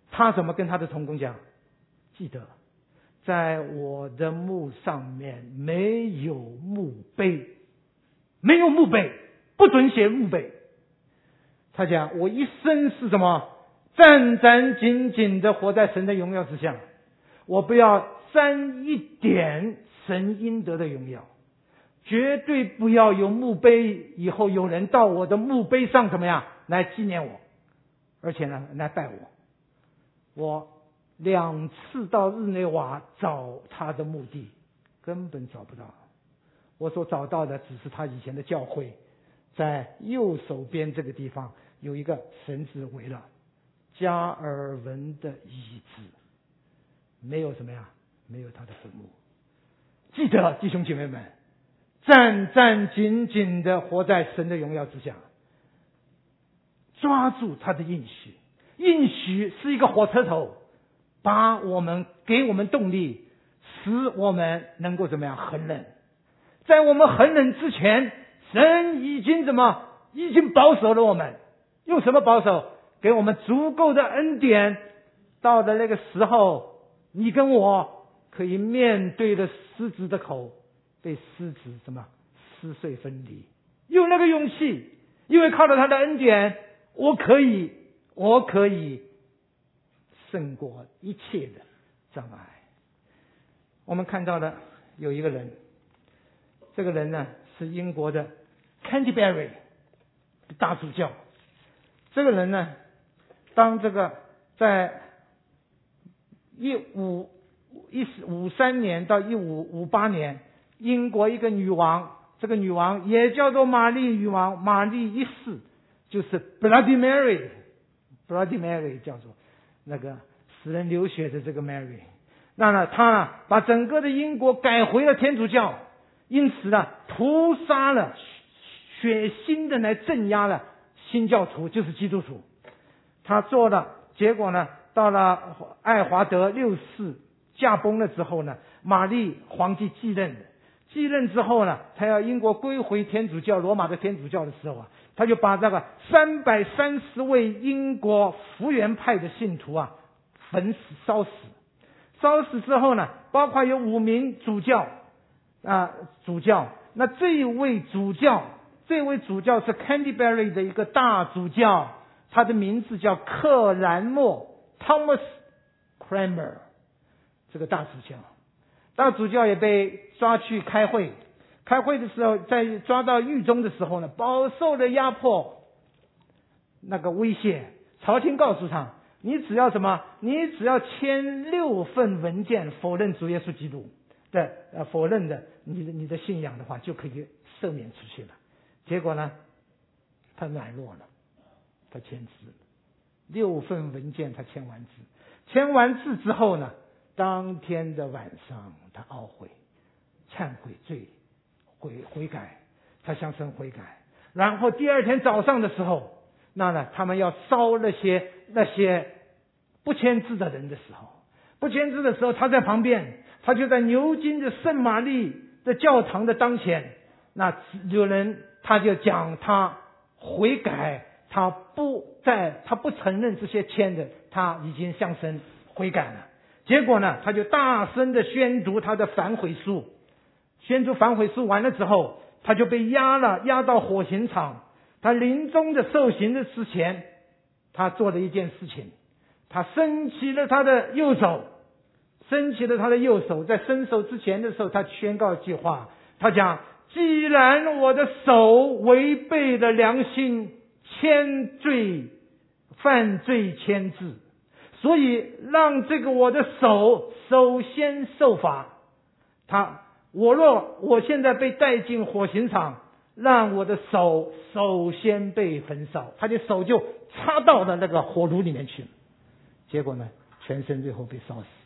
他怎么跟他的同工讲？记得，在我的墓上面没有墓碑，没有墓碑，不准写墓碑。他讲，我一生是什么？战战兢兢的活在神的荣耀之下，我不要沾一点神应得的荣耀，绝对不要有墓碑，以后有人到我的墓碑上怎么样来纪念我，而且呢来拜我。我两次到日内瓦找他的墓地，根本找不到。我所找到的只是他以前的教会，在右手边这个地方有一个绳子围了加尔文的椅子，没有什么呀，没有他的坟墓。记得弟兄姐妹们，战战兢兢的活在神的荣耀之下，抓住他的应许。应许是一个火车头，把我们给我们动力，使我们能够怎么样恒忍。在我们恒忍之前，神已经怎么已经保守了我们。用什么保守？给我们足够的恩典，到了那个时候，你跟我可以面对着狮子的口，被狮子什么撕碎分离，有那个勇气，因为靠着他的恩典，我可以我可以胜过一切的障碍。我们看到的有一个人，这个人呢是英国的 Canterbury 大主教。这个人呢，当这个在一五一五三年到一五五八年，英国一个女王，这个女王也叫做玛丽女王，玛丽一世，就是 Bloody Mary，Bloody Mary 叫做那个使人流血的这个 Mary。那呢，她把整个的英国改回了天主教，因此呢，屠杀了血腥的来镇压了新教徒，就是基督徒。他做了，结果呢，到了爱华德六世驾崩了之后呢，玛丽皇帝继任，继任之后呢，他要英国归回天主教，罗马的天主教的时候啊，他就把这个三百三十位英国福源派的信徒啊焚死烧死。烧死之后呢，包括有五名主教啊主教，那这一位主教。这位主教是 Canterbury 的一个大主教，他的名字叫克兰默 Thomas Cranmer。 这个大主教大主教也被抓去开会，开会的时候，在抓到狱中的时候呢，饱受了压迫，那个威胁。朝廷告诉他，你只要什么？你只要签六份文件否认主耶稣基督的呃否认的你的你的信仰的话，就可以赦免出去了。结果呢，他软弱了，他签字，六份文件他签完字，签完字之后呢，当天的晚上他懊悔、忏悔罪、悔悔改，他向神悔改。然后第二天早上的时候，那呢，他们要烧那些那些不签字的人的时候，不签字的时候，他在旁边，他就在牛津的圣玛丽的教堂的当前，那有人。他就讲他悔改，他不在，他不承认这些签的，他已经向神悔改了。结果呢，他就大声的宣读他的反悔书，宣读反悔书完了之后，他就被押了，押到火刑场。他临终的受刑的之前，他做了一件事情，他伸起了他的右手，伸起了他的右手，在伸手之前的时候，他宣告一句话，他讲，既然我的手违背了良心，签罪犯罪签字，所以让这个我的手首先受罚。他我若我现在被带进火刑场，让我的手首先被焚烧，他的手就插到了那个火炉里面去了。结果呢，全身最后被烧死。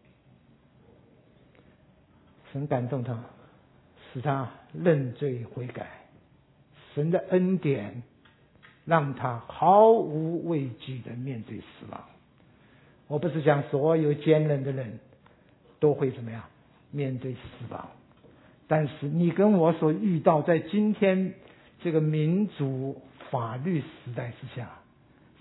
神感动他，使他认罪悔改，神的恩典让他毫无畏惧的面对死亡。我不是讲所有坚韧的人都会怎么样面对死亡，但是你跟我所遇到在今天这个民主法律时代之下，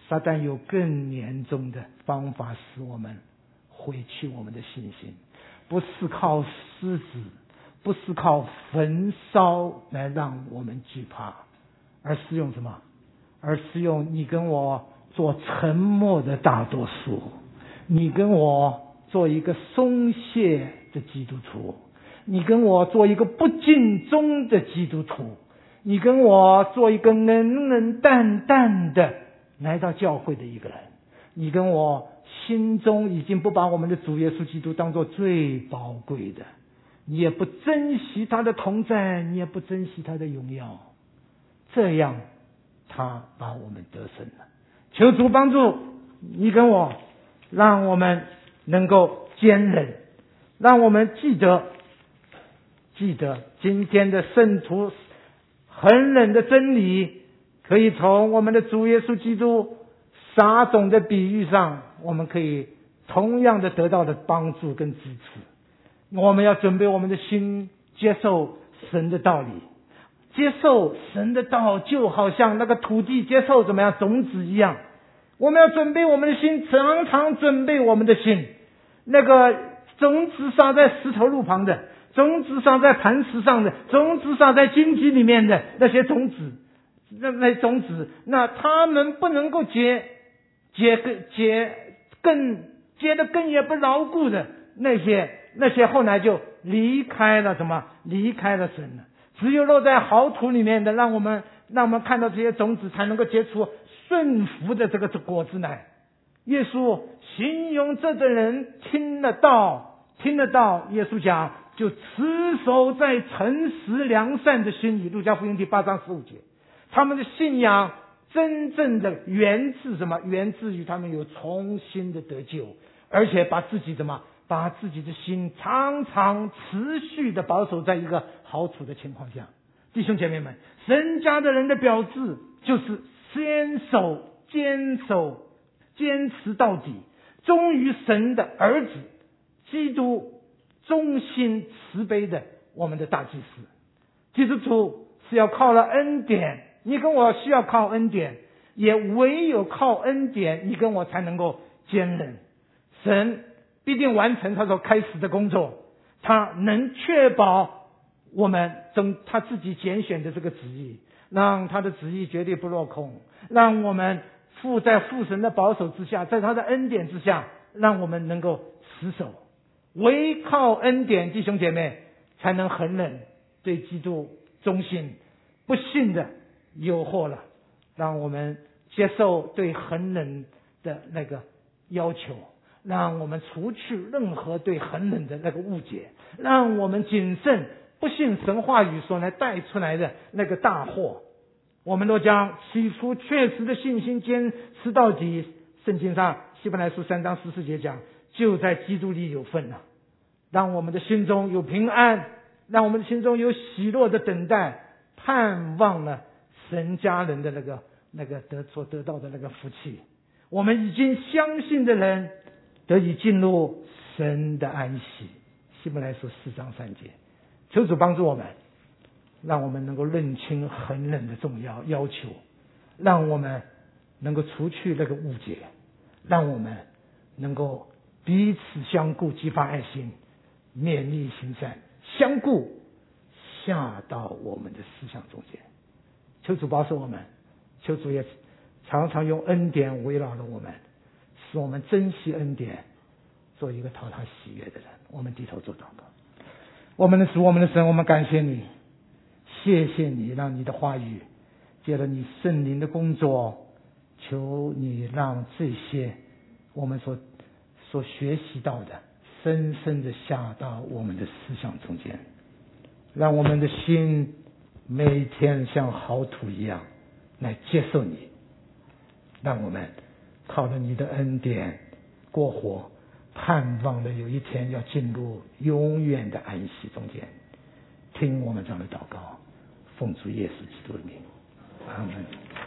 撒旦有更严重的方法使我们毁去我们的信心，不是靠狮子，不是靠焚烧来让我们惧怕，而是用什么？而是用你跟我做沉默的大多数，你跟我做一个松懈的基督徒，你跟我做一个不尽忠的基督徒，你跟我做一个冷冷淡淡的来到教会的一个人，你跟我心中已经不把我们的主耶稣基督当作最宝贵的，你也不珍惜他的同在，你也不珍惜他的荣耀，这样他把我们得胜了。求主帮助你跟我，让我们能够坚忍，让我们记得记得今天的圣徒很冷的真理，可以从我们的主耶稣基督撒种的比喻上，我们可以同样的得到的帮助跟支持。我们要准备我们的心，接受神的道理，接受神的道，就好像那个土地接受怎么样种子一样。我们要准备我们的心，常常准备我们的心。那个种子撒在石头路旁的，种子撒在磐石上的，种子撒在荆棘里面的那些种子，那那种子，那他们不能够结结更结更结得更也不牢固的那些那些后来就离开了什么？离开了神了。只有落在好土里面的，让我们让我们看到这些种子，才能够结出顺服的这个果子来。耶稣形容这的人听得到，听得到，耶稣讲就持守在诚实良善的心里。路加福音第八章十五节，他们的信仰真正的源自什么？源自于他们有重新的得救，而且把自己怎么？把自己的心常常持续的保守在一个好处的情况下。弟兄姐妹们，神家的人的标志就是坚守、坚守、坚持到底，忠于神的儿子，基督忠心慈悲的我们的大祭司。基督徒是要靠了恩典，你跟我需要靠恩典，也唯有靠恩典，你跟我才能够坚忍。神必定完成他所开始的工作，他能确保我们中他自己拣选的这个旨意，让他的旨意绝对不落空，让我们父在父神的保守之下，在他的恩典之下，让我们能够持守。唯靠恩典，弟兄姐妹才能恒忍对基督忠心。不信的诱惑了，让我们接受对恒忍的那个要求，让我们除去任何对恒忍的那个误解，让我们谨慎不信神话语所来带出来的那个大祸。我们都将起初确实的信心坚持到底。圣经上希伯来书三章十四节讲，就在基督里有份了。让我们的心中有平安，让我们的心中有喜乐的等待，盼望了神家人的那个那个得所得到的那个福气。我们已经相信的人得以进入神的安息。希伯来书四章三节。求主帮助我们，让我们能够认清恒忍的重要要求，让我们能够除去那个误解，让我们能够彼此相顾，激发爱心，勉励行善，相顾下到我们的思想中间。求主保守我们，求主也常常用恩典围绕着我们，使我们珍惜恩典，做一个讨他喜悦的人。我们低头做祷告。我们的主，我们的神，我们感谢你，谢谢你让你的话语借着你圣灵的工作，求你让这些我们所所学习到的深深的下到我们的思想中间，让我们的心每天像好土一样来接受你，让我们靠着你的恩典过活，盼望的有一天要进入永远的安息中间。听我们这样的祷告，奉主耶稣基督的名，阿门。